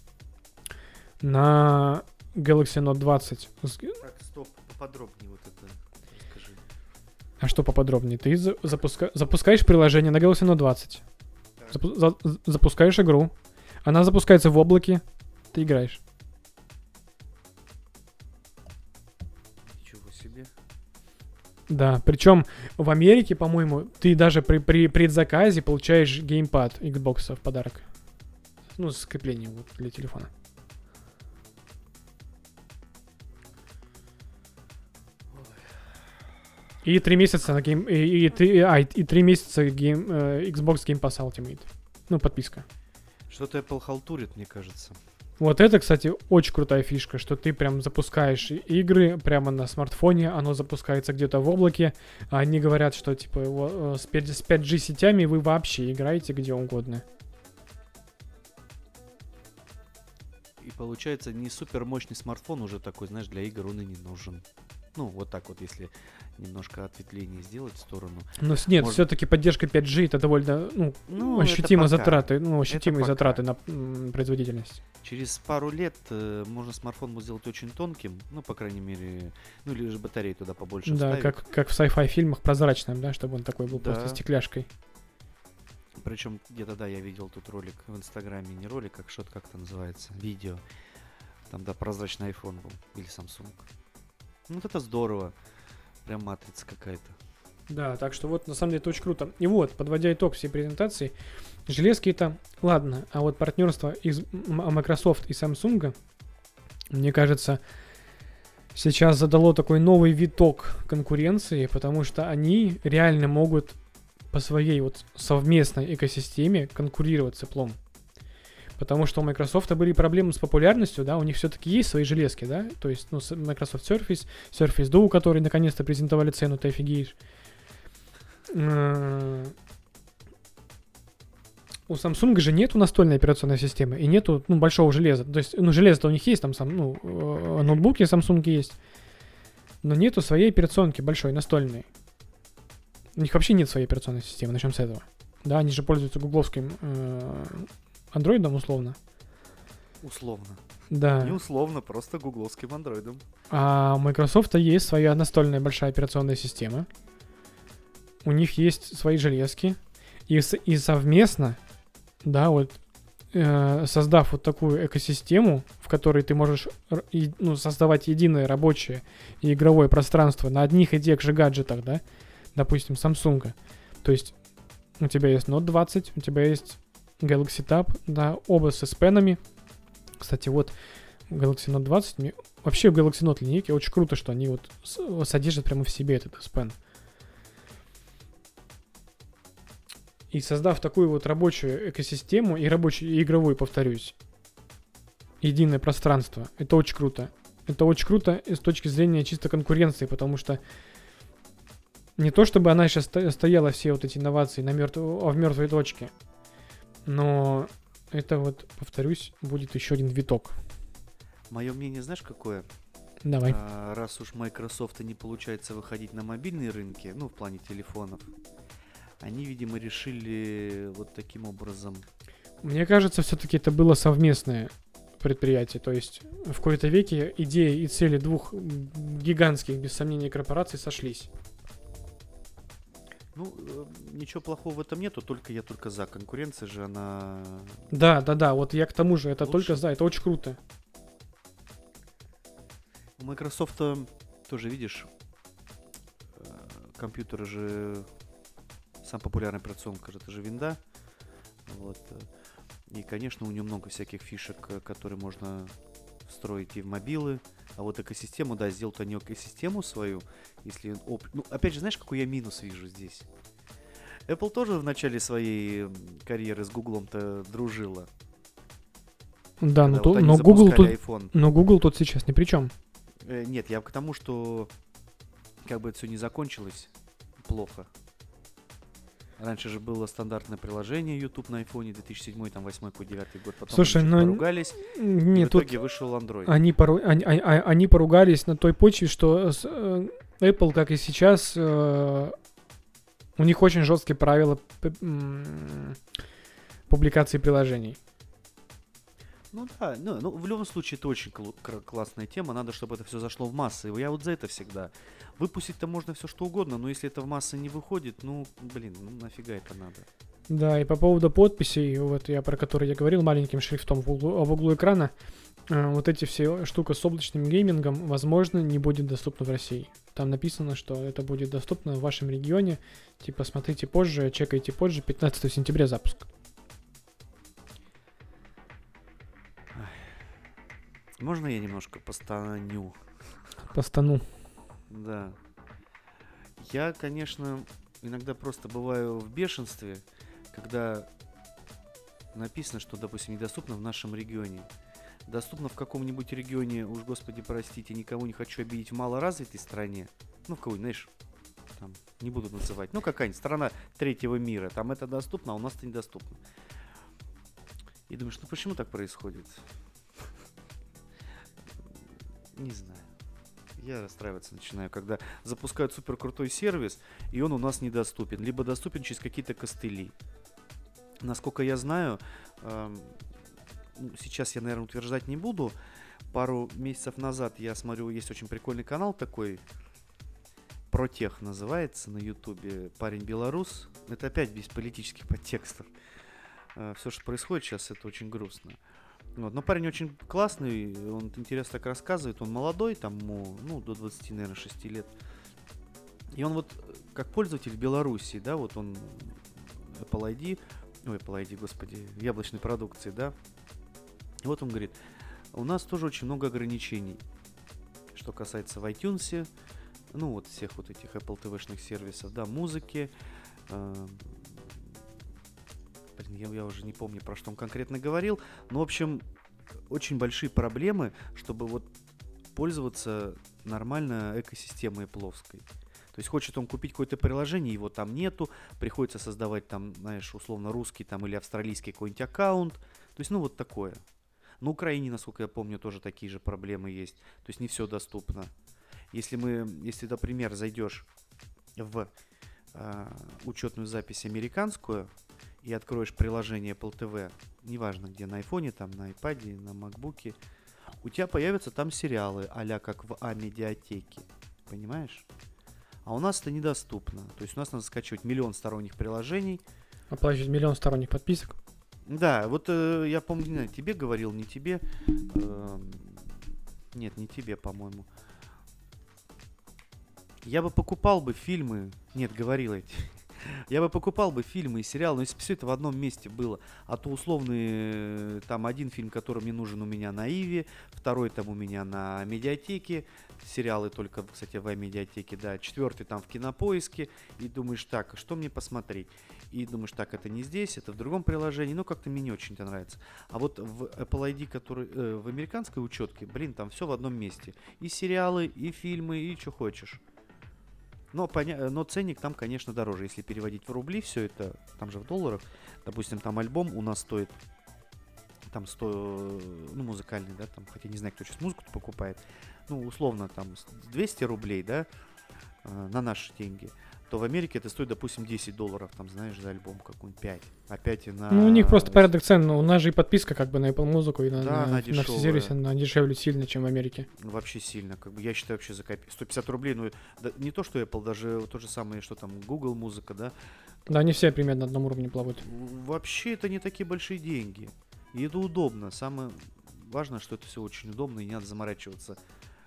на Galaxy Note двадцать. Так, стоп, поподробнее вот это расскажи. А что поподробнее? Ты запуска... запускаешь приложение на Galaxy Note двадцать. Запу- за- запускаешь игру, она запускается в облаке, ты играешь. Ничего себе. Да, причем в Америке, по-моему, ты даже при, при предзаказе получаешь геймпад Xbox в подарок. Ну, с креплением вот, для телефона. И три месяца на гейм... И, и, три, а, и три месяца гейм, э, Xbox Game Pass Ultimate. Ну, подписка. Что-то Apple халтурит, мне кажется. Вот это, кстати, очень крутая фишка, что ты прям запускаешь игры прямо на смартфоне, оно запускается где-то в облаке, а они говорят, что типа его, с пять джи сетями вы вообще играете где угодно. И получается, не супер мощный смартфон уже такой, знаешь, для игр он и не нужен. Ну, вот так вот, если немножко ответвление сделать в сторону. Но нет, Может... все-таки поддержка пять джи это довольно, ну, ну ощутимые это пока. затраты, ну, ощутимые Это затраты на м, производительность. Через пару лет э, можно смартфон будет сделать очень тонким, ну, по крайней мере, ну, или же батареи туда побольше Да, вставить. как, как в sci-fi фильмах прозрачным, да, чтобы он такой был Да. просто стекляшкой. Причем где-то, да, я видел тут ролик в Инстаграме, не ролик, как что-то как-то называется, видео. Там, да, прозрачный iPhone был, или Samsung. Ну, вот это здорово. Прям матрица какая-то. Да, так что вот на самом деле это очень круто. И вот, подводя итог всей презентации, железки это ладно, а вот партнерство из Microsoft и Samsung, мне кажется, сейчас задало такой новый виток конкуренции, потому что они реально могут по своей вот совместной экосистеме конкурировать с Apple. Потому что у Microsoft были проблемы с популярностью, да, у них все-таки есть свои железки, да, то есть, ну, Microsoft Surface, Surface Duo, который наконец-то презентовали цену, ты офигеешь. У Samsung же нету настольной операционной системы и нету, ну, большого железа, то есть, ну, железо-то у них есть, там, сам, ну, ноутбуки Samsung есть, но нету своей операционки большой, настольной. У них вообще нет своей операционной системы, начнем с этого. Да, они же пользуются гугловским андроидом условно. Условно. Да. Не условно, просто гугловским андроидом. А у Microsoft есть своя настольная большая операционная система. У них есть свои железки. И, с, и совместно, да, вот, э, создав вот такую экосистему, в которой ты можешь и, ну, создавать единое рабочее и игровое пространство на одних и тех же гаджетах, да, допустим, Samsung. То есть у тебя есть Note двадцать, у тебя есть Galaxy Tab, да, оба с S Pen. Кстати, вот Galaxy Note двадцать, мне... вообще в Galaxy Note линейке очень круто, что они вот с... содержат прямо в себе этот S Pen. И создав такую вот рабочую экосистему и рабочую, и игровую, повторюсь, единое пространство, это очень круто. Это очень круто с точки зрения чисто конкуренции, потому что не то, чтобы она сейчас стояла все вот эти инновации на мертв... в мертвой точке, но это вот, повторюсь, будет еще один виток. Мое мнение, знаешь, какое? Давай. А, раз уж Microsoft не получается выходить на мобильные рынки, ну, в плане телефонов, они, видимо, решили вот таким образом Мне кажется, все-таки это было совместное предприятие. То есть в какой-то веке идеи и цели двух гигантских, без сомнения, корпораций сошлись. Ну, э, ничего плохого в этом нету, только я только за. Конкуренция же, она... Да, да, да, вот я к тому же, это Лучше. только за, это очень круто. У Microsoft тоже, видишь, э, компьютеры же... Самая популярная операционка же, это же винда. Вот. э, И, конечно, у нее много всяких фишек, э, которые можно встроить и в мобилы. А вот экосистему, да, сделают они экосистему свою. Если... оп- Ну, опять же, знаешь, какой я минус вижу здесь? Apple тоже в начале своей м, карьеры с Гуглом-то дружила. Да, Когда но, то- вот они но Google запускали тут, iPhone. но Google тут сейчас ни при чем. Э, нет, я к тому, что как бы это все не закончилось плохо. Раньше же было стандартное приложение YouTube на iPhone две тысячи седьмой, там восьмой, девятый год. Потом Слушай, они ну, чуть поругались, и Нет, в тут итоге вышел Android. они, пору... они, они- они поругались на той почве, что с, э, Apple, как и сейчас, э, у них очень жесткие правила п- м, публикации приложений. Ну да, ну, ну, в любом случае это очень клу- кр- классная тема, надо, чтобы это все зашло в массы. И я вот за это всегда. Выпустить-то можно все что угодно, но если это в массы не выходит, ну, блин, ну нафига это надо? Да, и по поводу подписей, вот я про которые я говорил, маленьким шрифтом в углу, в углу экрана, э, вот эти все штука с облачным геймингом, возможно, не будет доступна в России. Там написано, что это будет доступно в вашем регионе. Типа, смотрите позже, чекайте позже, пятнадцатого сентября запуск. Можно я немножко постану? По стану. Да. Я, конечно, иногда просто бываю в бешенстве, когда написано, что, допустим, недоступно в нашем регионе. Доступно в каком-нибудь регионе, уж, господи, простите, никого не хочу обидеть, в малоразвитой стране. Ну, в какой, знаешь, там, не буду называть. Ну, какая-нибудь страна третьего мира. Там это доступно, а у нас это недоступно. И думаешь, ну почему так происходит? Не знаю. Я расстраиваться начинаю, когда запускают супер крутой сервис, и он у нас недоступен. Либо доступен через какие-то костыли. Насколько я знаю, эм, ну, сейчас я, наверное, утверждать не буду. Пару месяцев назад я смотрю, есть очень прикольный канал такой, Протех называется на ютубе, парень белорус. Это опять без политических подтекстов. Э, все, что происходит сейчас, это очень грустно. Вот. Но парень очень классный, он интересно так рассказывает, он молодой, там ему, ну, до двадцати, наверное, шести лет. И он вот, как пользователь в Беларуси, да, вот он Apple ай ди, ой, Apple ай ди, господи, яблочной продукции, да. И вот он говорит, у нас тоже очень много ограничений, что касается в iTunes, ну, вот всех вот этих Apple ти ви-шных сервисов, да, музыки. Э, блин, я, я уже не помню, про что он конкретно говорил, но, в общем, очень большие проблемы, чтобы вот пользоваться нормально экосистемой Apple'овской. То есть хочет он купить какое-то приложение, его там нету, приходится создавать там, знаешь, условно русский там или австралийский какой-нибудь аккаунт. То есть, ну, вот такое. На Украине, насколько я помню, тоже такие же проблемы есть. То есть не все доступно. Если мы, если, например, зайдешь в э, учетную запись американскую и откроешь приложение Apple ти ви, неважно где, на айфоне, там, на iPad, на макбуке, у тебя появятся там сериалы, а-ля как в А-медиатеке. Понимаешь? А у нас это недоступно. То есть у нас надо скачивать миллион сторонних приложений. Оплачивать миллион сторонних подписок. Да, вот э, я помню, не знаю, тебе говорил, не тебе. Э, нет, не тебе, по-моему. Я бы покупал бы фильмы. Нет, говорил эти. Я бы покупал бы фильмы и сериалы, но если бы все это в одном месте было. А то условный, там один фильм, который мне нужен у меня на Иви, второй там у меня на медиатеке, сериалы только, кстати, в медиатеке, да, четвертый там в Кинопоиске, и думаешь, так, что мне посмотреть? И думаешь, так, это не здесь, это в другом приложении, ну как-то мне не очень это нравится. А вот в Apple ай ди, который, э, в американской учетке, блин, там все в одном месте. И сериалы, и фильмы, и что хочешь. Но, поня... Но ценник там, конечно, дороже. Если переводить в рубли все это, там же в долларах, допустим, там альбом у нас стоит, там сто, ну, музыкальный, да, там, хотя не знаю, кто сейчас музыку покупает, ну, условно, там, двести рублей, да, э, на наши деньги, то в Америке это стоит, допустим, десять долларов, там, знаешь, за альбом какой-нибудь, пять. Опять и на... Ну, у них просто порядок цен, но у нас же и подписка как бы на Apple Music, и на, Да, на, на все дешевая. сервисы, она дешевле сильно, чем в Америке. Вообще сильно, как бы, я считаю, вообще за копейки. сто пятьдесят рублей, ну, да, не то, что Apple, даже то же самое, что там, Google музыка, да. Да, они все примерно на одном уровне плавают. Вообще это не такие большие деньги. И это удобно. Самое важное, что это все очень удобно, и не надо заморачиваться.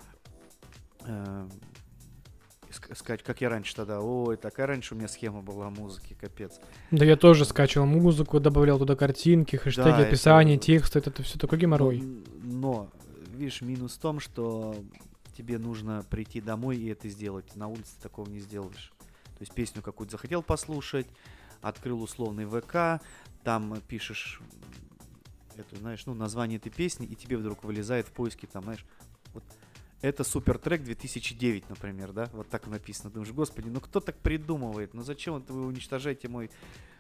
Э, сказать, как я раньше тогда. Ой, такая раньше у меня схема была музыки, капец. Да я тоже скачивал музыку, добавлял туда картинки, хэштеги, Да, описание, это- тексты, это все такой геморрой. Но, но, видишь, минус в том, что тебе нужно прийти домой и это сделать. На улице такого не сделаешь. То есть песню какую-то захотел послушать, открыл условный ВК, там пишешь эту, знаешь, ну, название этой песни, и тебе вдруг вылезает в поиске, там, знаешь, вот, это супер трек две тысячи девять, например, да, вот так написано. Думаешь, господи, ну кто так придумывает? Ну зачем это вы уничтожаете мой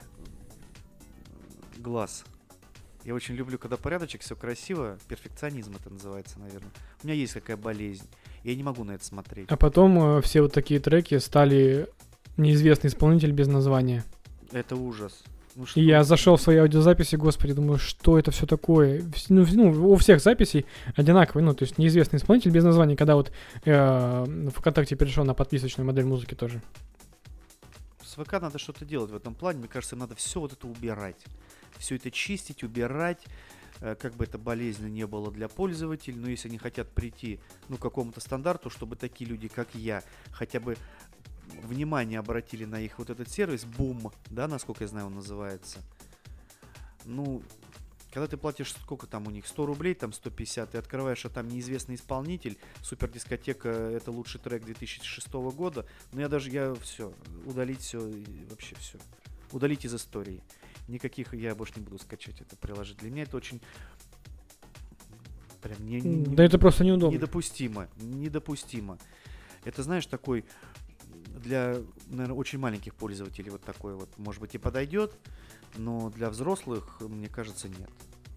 глаз? Я очень люблю, когда порядочек, все красиво. Перфекционизм это называется, наверное. У меня есть какая болезнь. Я не могу на это смотреть. А потом э, все вот такие треки стали неизвестный исполнитель без названия. Это ужас. Ну, что И я зашел в свои аудиозаписи, господи, думаю, что это все такое? Вс- Ну, в- ну, у всех записей одинаковые, ну, то есть неизвестный исполнитель без названия, когда вот э, ВКонтакте перешел на подписочную модель музыки тоже. С ВК надо что-то делать в этом плане. Мне кажется, надо все вот это убирать. Все это чистить, убирать. Э, Как бы это болезненно не было для пользователей, но если они хотят прийти, ну, к какому-то стандарту, чтобы такие люди, как я, хотя бы внимание обратили на их вот этот сервис, бум, да, насколько я знаю, он называется. Ну, когда ты платишь, сколько там у них, сто рублей, там сто пятьдесят, ты открываешь, а там неизвестный исполнитель, супер дискотека, это лучший трек две тысячи шестого года, но я даже, я все, удалить все, вообще все, удалить из истории. Никаких, я больше не буду скачать это приложение. Для меня это очень, прям, не, не- Да это просто неудобно. недопустимо, недопустимо. Это, знаешь, такой, для, наверное, очень маленьких пользователей вот такой вот, может быть, и подойдет, но для взрослых, мне кажется, нет.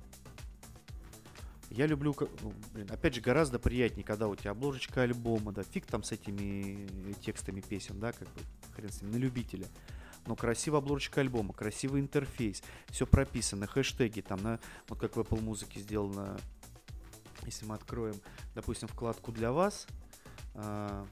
Я люблю, ка- ну, блин, опять же, гораздо приятнее, когда у тебя обложечка альбома, да, фиг там с этими текстами песен, да, как бы, хрен с ним, на любителя. Но красивая обложечка альбома, красивый интерфейс, все прописано, хэштеги там, на, вот как в Apple Music сделано, если мы откроем, допустим, вкладку для вас, а,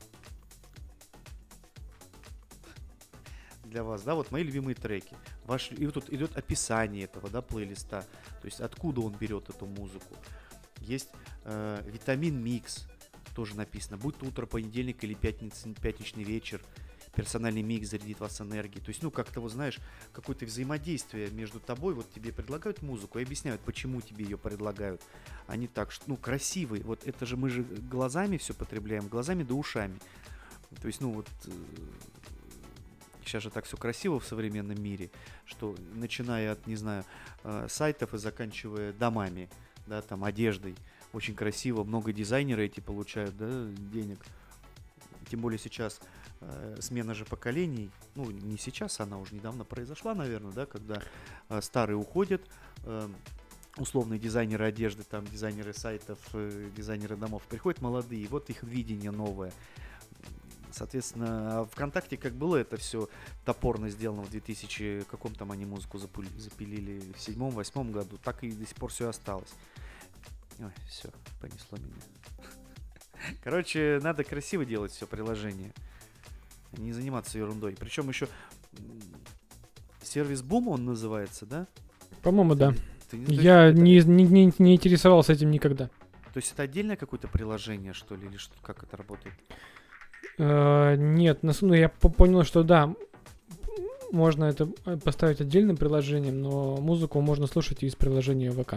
для вас, да, вот мои любимые треки. Ваш, и вот тут идет описание этого, да, плейлиста. То есть откуда он берет эту музыку. Есть э, витамин микс, тоже написано. Будь то утро, понедельник или пятница, пятничный вечер. Персональный микс зарядит вас энергией. То есть, ну, как-то, вот знаешь, какое-то взаимодействие между тобой. Вот тебе предлагают музыку и объясняют, почему тебе ее предлагают. Они так, что, ну, красивый. Вот это же мы же глазами все потребляем, глазами да ушами. То есть, ну, вот... э, Сейчас же так все красиво в современном мире, что начиная от, не знаю, э, сайтов и заканчивая домами, да, там, одеждой. Очень красиво, много дизайнеры эти получают, да, денег. Тем более сейчас э, смена же поколений, ну, не сейчас, она уже недавно произошла, наверное, да, когда э, старые уходят, э, условные дизайнеры одежды, там, дизайнеры сайтов, э, дизайнеры домов, приходят молодые, вот их видение новое. Соответственно, ВКонтакте как было это все топорно сделано в две тысячи каком там они музыку запули- запилили в седьмом-восьмом году, так и до сих пор все осталось. Ой, все, понесло меня. Короче, надо красиво делать все приложение, не заниматься ерундой. Причем еще сервис Boom он называется, да? По-моему, да. Ты не- то есть Я это- не, не, не, не интересовался этим никогда. То есть это отдельное какое-то приложение, что ли, или что, как это работает? Э, нет, на с- ну я по- понял, что да, можно это э, поставить отдельным приложением, но музыку можно слушать и из приложения ВК.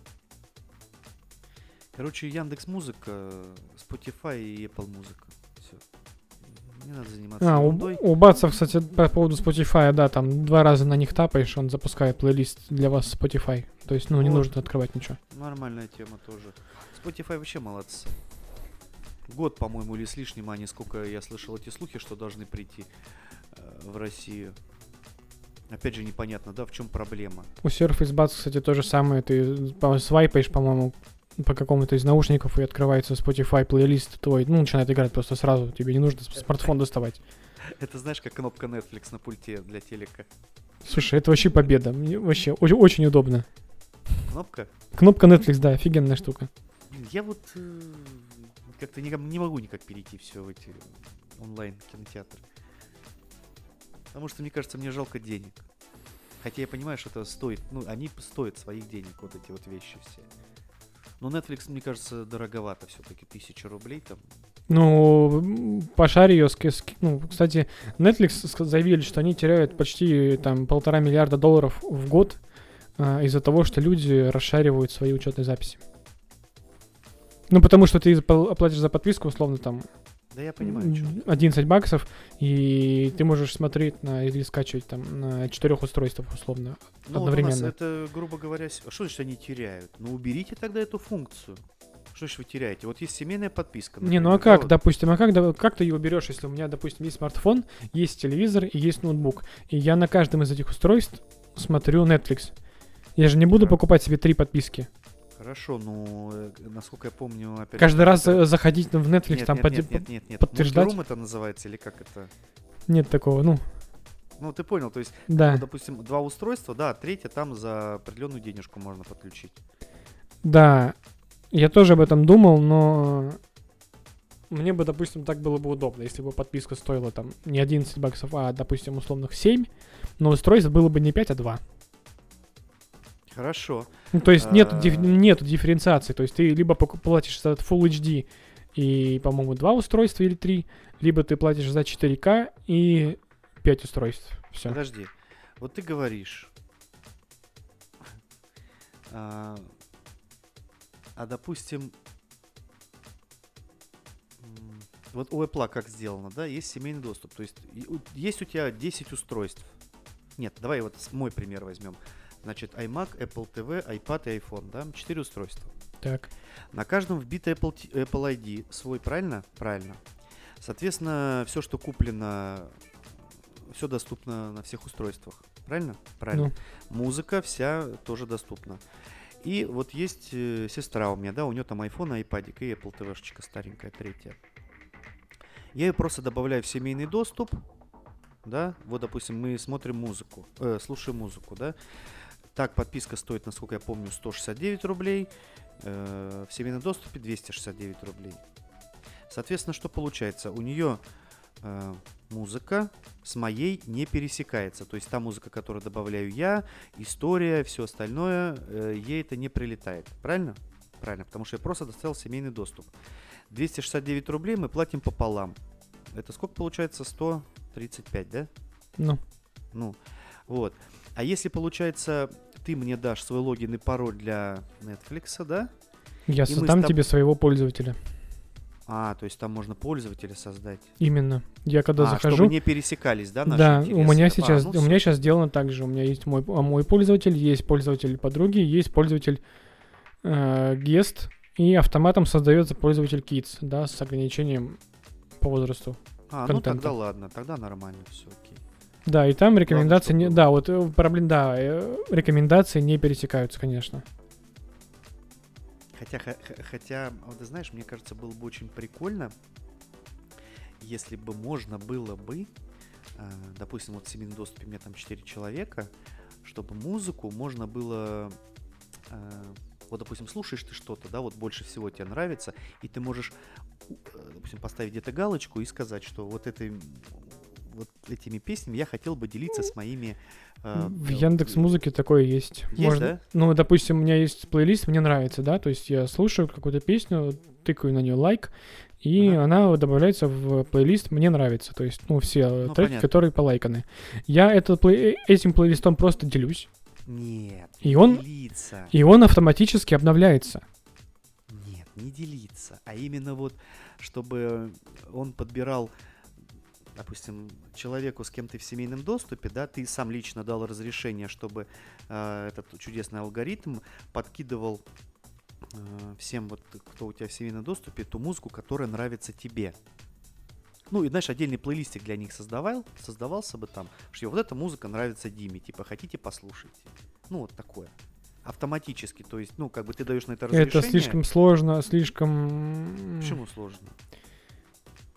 Короче, Яндекс.Музыка, Spotify и Apple Музыка. Все. Не надо заниматься А, у, ерундой. у Батса, кстати, по поводу Spotify, да, там два раза на них тапаешь, он запускает плейлист для вас Spotify. То есть, ну, не Вот. нужно открывать ничего. Нормальная тема тоже. Spotify вообще молодцы. Год, по-моему, или с лишним они, сколько я слышал эти слухи, что должны прийти э, в Россию. Опять же, непонятно, да, в чем проблема. У Surface Buds, кстати, то же самое. Ты по- свайпаешь, по-моему, по какому-то из наушников, и открывается Spotify плейлист твой. Ну, начинает играть просто сразу. Тебе не нужно с- смартфон доставать. Это знаешь, как кнопка Netflix на пульте для телека. Слушай, это вообще победа. Мне вообще очень, очень удобно. Кнопка? Кнопка Netflix, да, офигенная штука. Блин, я вот э, как-то не, не могу никак перейти все в эти онлайн-кинотеатры. Потому что, мне кажется, мне жалко денег. Хотя я понимаю, что это стоит, ну, они стоят своих денег, вот эти вот вещи все. Но Netflix, мне кажется, дороговато все-таки, тысяча рублей там. Ну, пошарь ее. Ну, кстати, Netflix ска- заявили, что они теряют почти там полтора миллиарда долларов в год а, из-за того, что люди расшаривают свои учетные записи. Ну, потому что ты пол- платишь за подписку, условно, там Да я понимаю, что. м, одиннадцать баксов, и ты можешь смотреть на или скачивать там на четырех устройствах, условно, Ну, вот у нас одновременно. это, грубо говоря, с- что значит они теряют? Ну, уберите тогда эту функцию. Что ж вы теряете? Вот есть семейная подписка. Не, ну а например, да, как, вот. допустим, а как, да- как ты ее уберешь, если у меня, допустим, есть смартфон, есть телевизор и есть ноутбук, и я на каждом из этих устройств смотрю Netflix. Я же не буду Да. покупать себе три подписки. Хорошо, ну, э, насколько я помню, опять Каждый же, раз это- э, заходить в Netflix, Нет, там нет, поди- нет, нет, нет, нет. подтверждать? Мультирум это называется или как это? Нет такого, ну, Ну, ты понял, то есть, да, вот, допустим, два устройства, да, третье там за определенную денежку можно подключить. да, я тоже об этом думал, но мне бы, допустим, так было бы удобно, если бы подписка стоила там не одиннадцать баксов, а, допустим, условных семь, но устройство было бы не пять, а два. Хорошо. Ну, то есть нету, диф- А. нету дифференциации. То есть ты либо поку- платишь за Full эйч ди и, по-моему, два устройства или три, либо ты платишь за четыре ка и пять устройств. Все. Подожди. Вот ты говоришь. А, а, допустим, м, вот у Apple как сделано, да, есть семейный доступ. То есть и у- есть у тебя десять устройств. Нет, давай вот с- мой пример возьмем. Значит, iMac, Apple ти ви, iPad и iPhone, да, четыре устройства. Так. На каждом вбит Apple, ти- Apple ай ди свой, правильно? Правильно. Соответственно, все, что куплено, все доступно на всех устройствах. Правильно? Правильно. Ну, Музыка вся тоже доступна. И вот есть э, сестра у меня, да, у нее там iPhone, iPad и Apple ти ви-шечка старенькая, третья. Я ее просто добавляю в семейный доступ, да, вот, допустим, мы смотрим музыку, э, слушаем музыку, да. Так, подписка стоит, насколько я помню, сто шестьдесят девять рублей, э, в семейном доступе двести шестьдесят девять рублей. Соответственно, что получается? У нее э, музыка с моей не пересекается. То есть та музыка, которую добавляю я, история, все остальное, э, ей это не прилетает. Правильно? Правильно, потому что я просто доставил семейный доступ. двести шестьдесят девять рублей мы платим пополам. Это сколько получается? сто тридцать пять, да? ну. Ну, вот. А если, получается, ты мне дашь свой логин и пароль для Netflix, да? Я И мы создам с тоб- тебе своего пользователя. А, то есть там можно пользователя создать. Именно. Я когда а, захожу. чтобы не пересекались, да, наши Да, интересы? у меня А, сейчас, ну у всё. меня сейчас сделано так же. У меня есть мой, а, мой пользователь, есть пользователь подруги, есть пользователь э, guest, и автоматом создается пользователь kids, да, с ограничением по возрасту. А, ну контента. тогда ладно, тогда нормально, все окей. Да, и там рекомендации чтобы не, было. да, вот э, проблем, да, э, рекомендации не пересекаются, конечно. Хотя, х- х- хотя, вот ты знаешь, мне кажется, было бы очень прикольно, если бы можно было бы, э, допустим, вот в семейном доступе у меня там четыре человека, чтобы музыку можно было, э, вот, допустим, слушаешь ты что-то, да, вот больше всего тебе нравится, и ты можешь, у- э, допустим, поставить где-то галочку и сказать, что вот этой, вот этими песнями я хотел бы делиться с моими... э, В э, Яндекс э, Музыке такое есть. Есть, да? Ну, допустим, у меня есть плейлист, мне нравится, да, то есть я слушаю какую-то песню, тыкаю на нее лайк, и Ага. она добавляется в плейлист «Мне нравится», то есть, ну, все Ну, треки, понятно. которые полайканы. Я этот плей- этим плейлистом просто делюсь, Нет, И не он- делиться. и он автоматически обновляется. Нет, не делиться, а именно вот, чтобы он подбирал, допустим, человеку, с кем ты в семейном доступе, да, ты сам лично дал разрешение, чтобы э, этот чудесный алгоритм подкидывал э, всем, вот, кто у тебя в семейном доступе, ту музыку, которая нравится тебе. Ну, и, знаешь, отдельный плейлистик для них создавал, создавался бы там, что вот эта музыка нравится Диме, типа, хотите, послушайте. Ну, вот такое. Автоматически, то есть, ну, как бы ты даешь на это разрешение. Это слишком сложно, слишком... Почему сложно?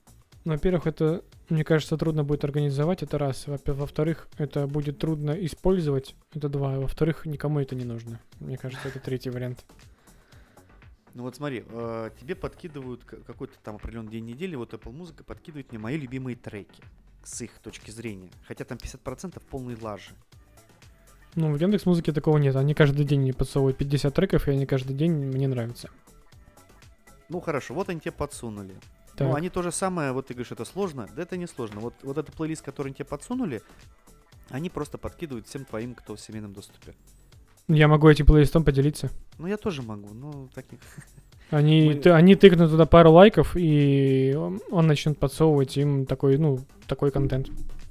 Ну, во-первых, это, мне кажется, трудно будет организовать, это раз. Во- Во-вторых, это будет трудно использовать, это два. Во-вторых, никому это не нужно. Мне кажется, это третий вариант. Ну вот смотри, э, тебе подкидывают к- какой-то там определенный день недели, вот Apple Music подкидывает мне мои любимые треки с их точки зрения. Хотя там пятьдесят процентов полные лажи. Ну, в Яндекс.Музыке такого нет. Они каждый день мне подсовывают пятьдесят треков, и они каждый день мне нравятся. Ну хорошо, вот они тебе подсунули. Так. Ну, они то же самое, вот ты говоришь, это сложно. Да это не сложно. Вот, вот этот плейлист, который они тебе подсунули, они просто подкидывают всем твоим, кто в семейном доступе. Я могу этим плейлистом поделиться. Ну, я тоже могу, ну, таких... Они, Мы- ты- они тыкнут туда пару лайков, и он, он начнет подсовывать им такой, ну, такой контент.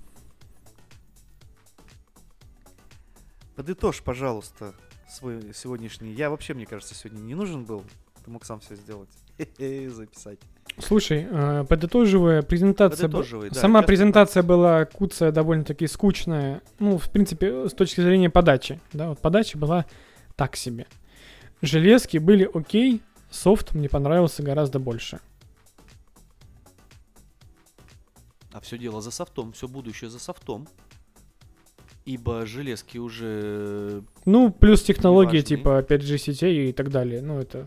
Подытожь, пожалуйста, свой сегодняшний... Я вообще, мне кажется, сегодня не нужен был. Ты мог сам все сделать. Записать. Слушай, э, подытоживая, презентация... б- Подытоживай, да, Сама часто презентация была куцая, довольно-таки скучная. Ну, в принципе, с точки зрения подачи. Да, вот подача была так себе. Железки были окей, софт мне понравился гораздо больше. А все дело за софтом, все будущее за софтом. Ибо железки уже... Ну, плюс технологии Неважные. типа пять джи сетей и так далее. Ну, это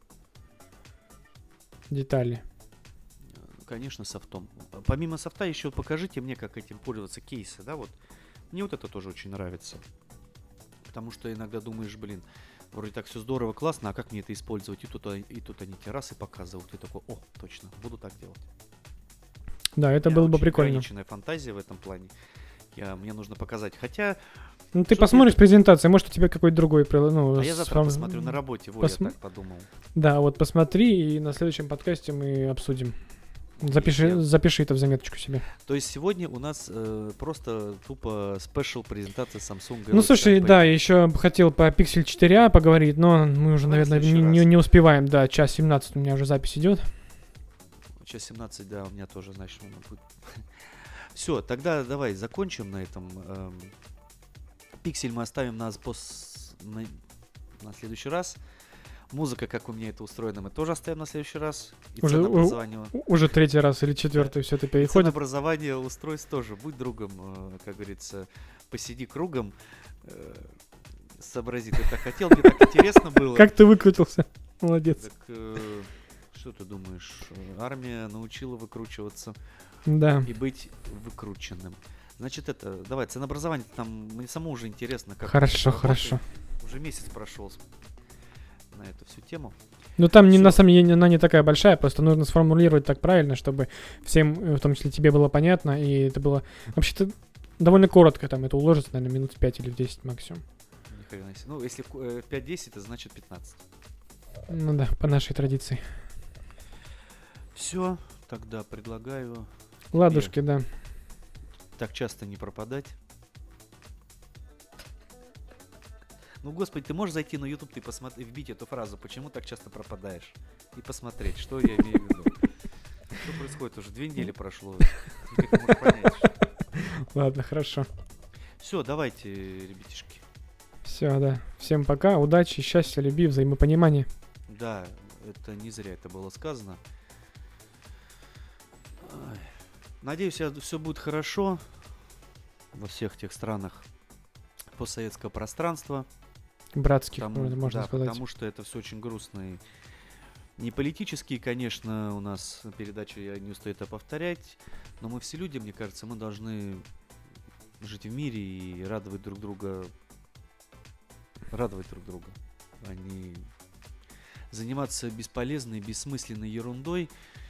детали. Конечно, софтом. Помимо софта еще покажите мне, как этим пользоваться, кейсы, да, вот. Мне вот это тоже очень нравится. Потому что иногда думаешь, блин, вроде так все здорово, классно, а как мне это использовать? И тут, и тут они террасы показывают, и такой, о, точно, буду так делать. Да, это У меня было бы очень прикольно. ограниченная фантазия в этом плане. Я, мне нужно показать. Хотя, Ну, ты Что посмотришь презентацию, может, у тебя какой-то другой... прил- Ну, а я с завтра вами- посмотрю на работе, вот посм- я так подумал. Да, вот посмотри, и на следующем подкасте мы обсудим. Запиши, Я- запиши это в заметочку себе. То есть сегодня у нас э, просто тупо спешл презентация Samsung Ну, Galaxy слушай, A да, пять. я еще хотел по Pixel четыре а поговорить, но мы уже, Давай в наверное, не, следующий не- раз. не успеваем. Да, час семнадцать у меня уже запись идет. Час семнадцать, да, у меня тоже, значит, будет. Все, тогда давай закончим на этом. эм, Пиксель мы оставим на, пос... на... на следующий раз. Музыка, как у меня это устроено, мы тоже оставим на следующий раз. И Уже- ценообразование. У- Уже третий раз или четвертый все это И переходит. ценообразование устройств тоже. Будь другом, э, как говорится, посиди кругом. э, Сообрази, ты так хотел, мне так интересно было. Как ты выкрутился? Молодец. Так, э, что ты думаешь? Э, Армия научила выкручиваться Да. и быть выкрученным. Значит, это, давай, ценообразование там, мне самому уже интересно, как Хорошо, это хорошо. работает. Уже месяц прошел с- на эту всю тему. Ну там не, Всё. на самом деле она не такая большая, просто нужно сформулировать так правильно, чтобы всем, э, в том числе тебе, было понятно, и это было вообще-то довольно коротко, там это уложится, наверное, минут в пять или в десять максимум. Ни хрена себе. Ну, если ку- э, пять-десять, это значит пятнадцать. Ну да, по нашей традиции. Все, тогда предлагаю Ладушки, да. так часто не пропадать. Ну, господи, ты можешь зайти на YouTube и посмотреть, вбить эту фразу, почему так часто пропадаешь, и посмотреть, что я имею в виду. Что происходит? Уже две недели прошло. Ты как можешь понять? Ладно, хорошо. Все, давайте, ребятишки. Все, да. Всем пока, удачи, счастья, любви, взаимопонимания. Да, это не зря это было сказано. Ай. Надеюсь, все будет хорошо во всех тех странах постсоветского пространства. Братских, Потому- можно можно да, сказать. потому что это все очень грустно и не политические, конечно, у нас передачи, я не устаю это повторять, но мы все люди, мне кажется, мы должны жить в мире и радовать друг друга, радовать друг друга, а не заниматься бесполезной, бессмысленной ерундой.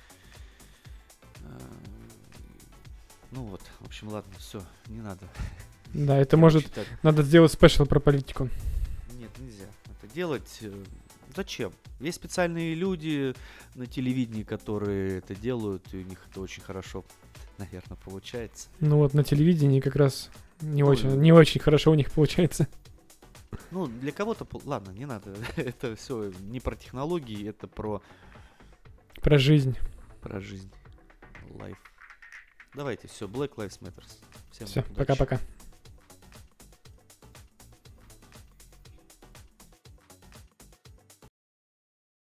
Э, Ну вот, в общем, ладно, все, не надо. Да, это Я может... очень так- Надо сделать спешл про политику. Нет, нельзя это делать. Э, Зачем? Есть специальные люди на телевидении, которые это делают, и у них это очень хорошо, наверное, получается. Ну вот на телевидении как раз не Ну, очень, и- не очень хорошо у них получается. Ну, для кого-то, пол- ладно, не надо. Это все не про технологии, это про, Про жизнь. про жизнь. Life. Давайте, все, Black Lives Matter. Всем Все, удачи. пока-пока.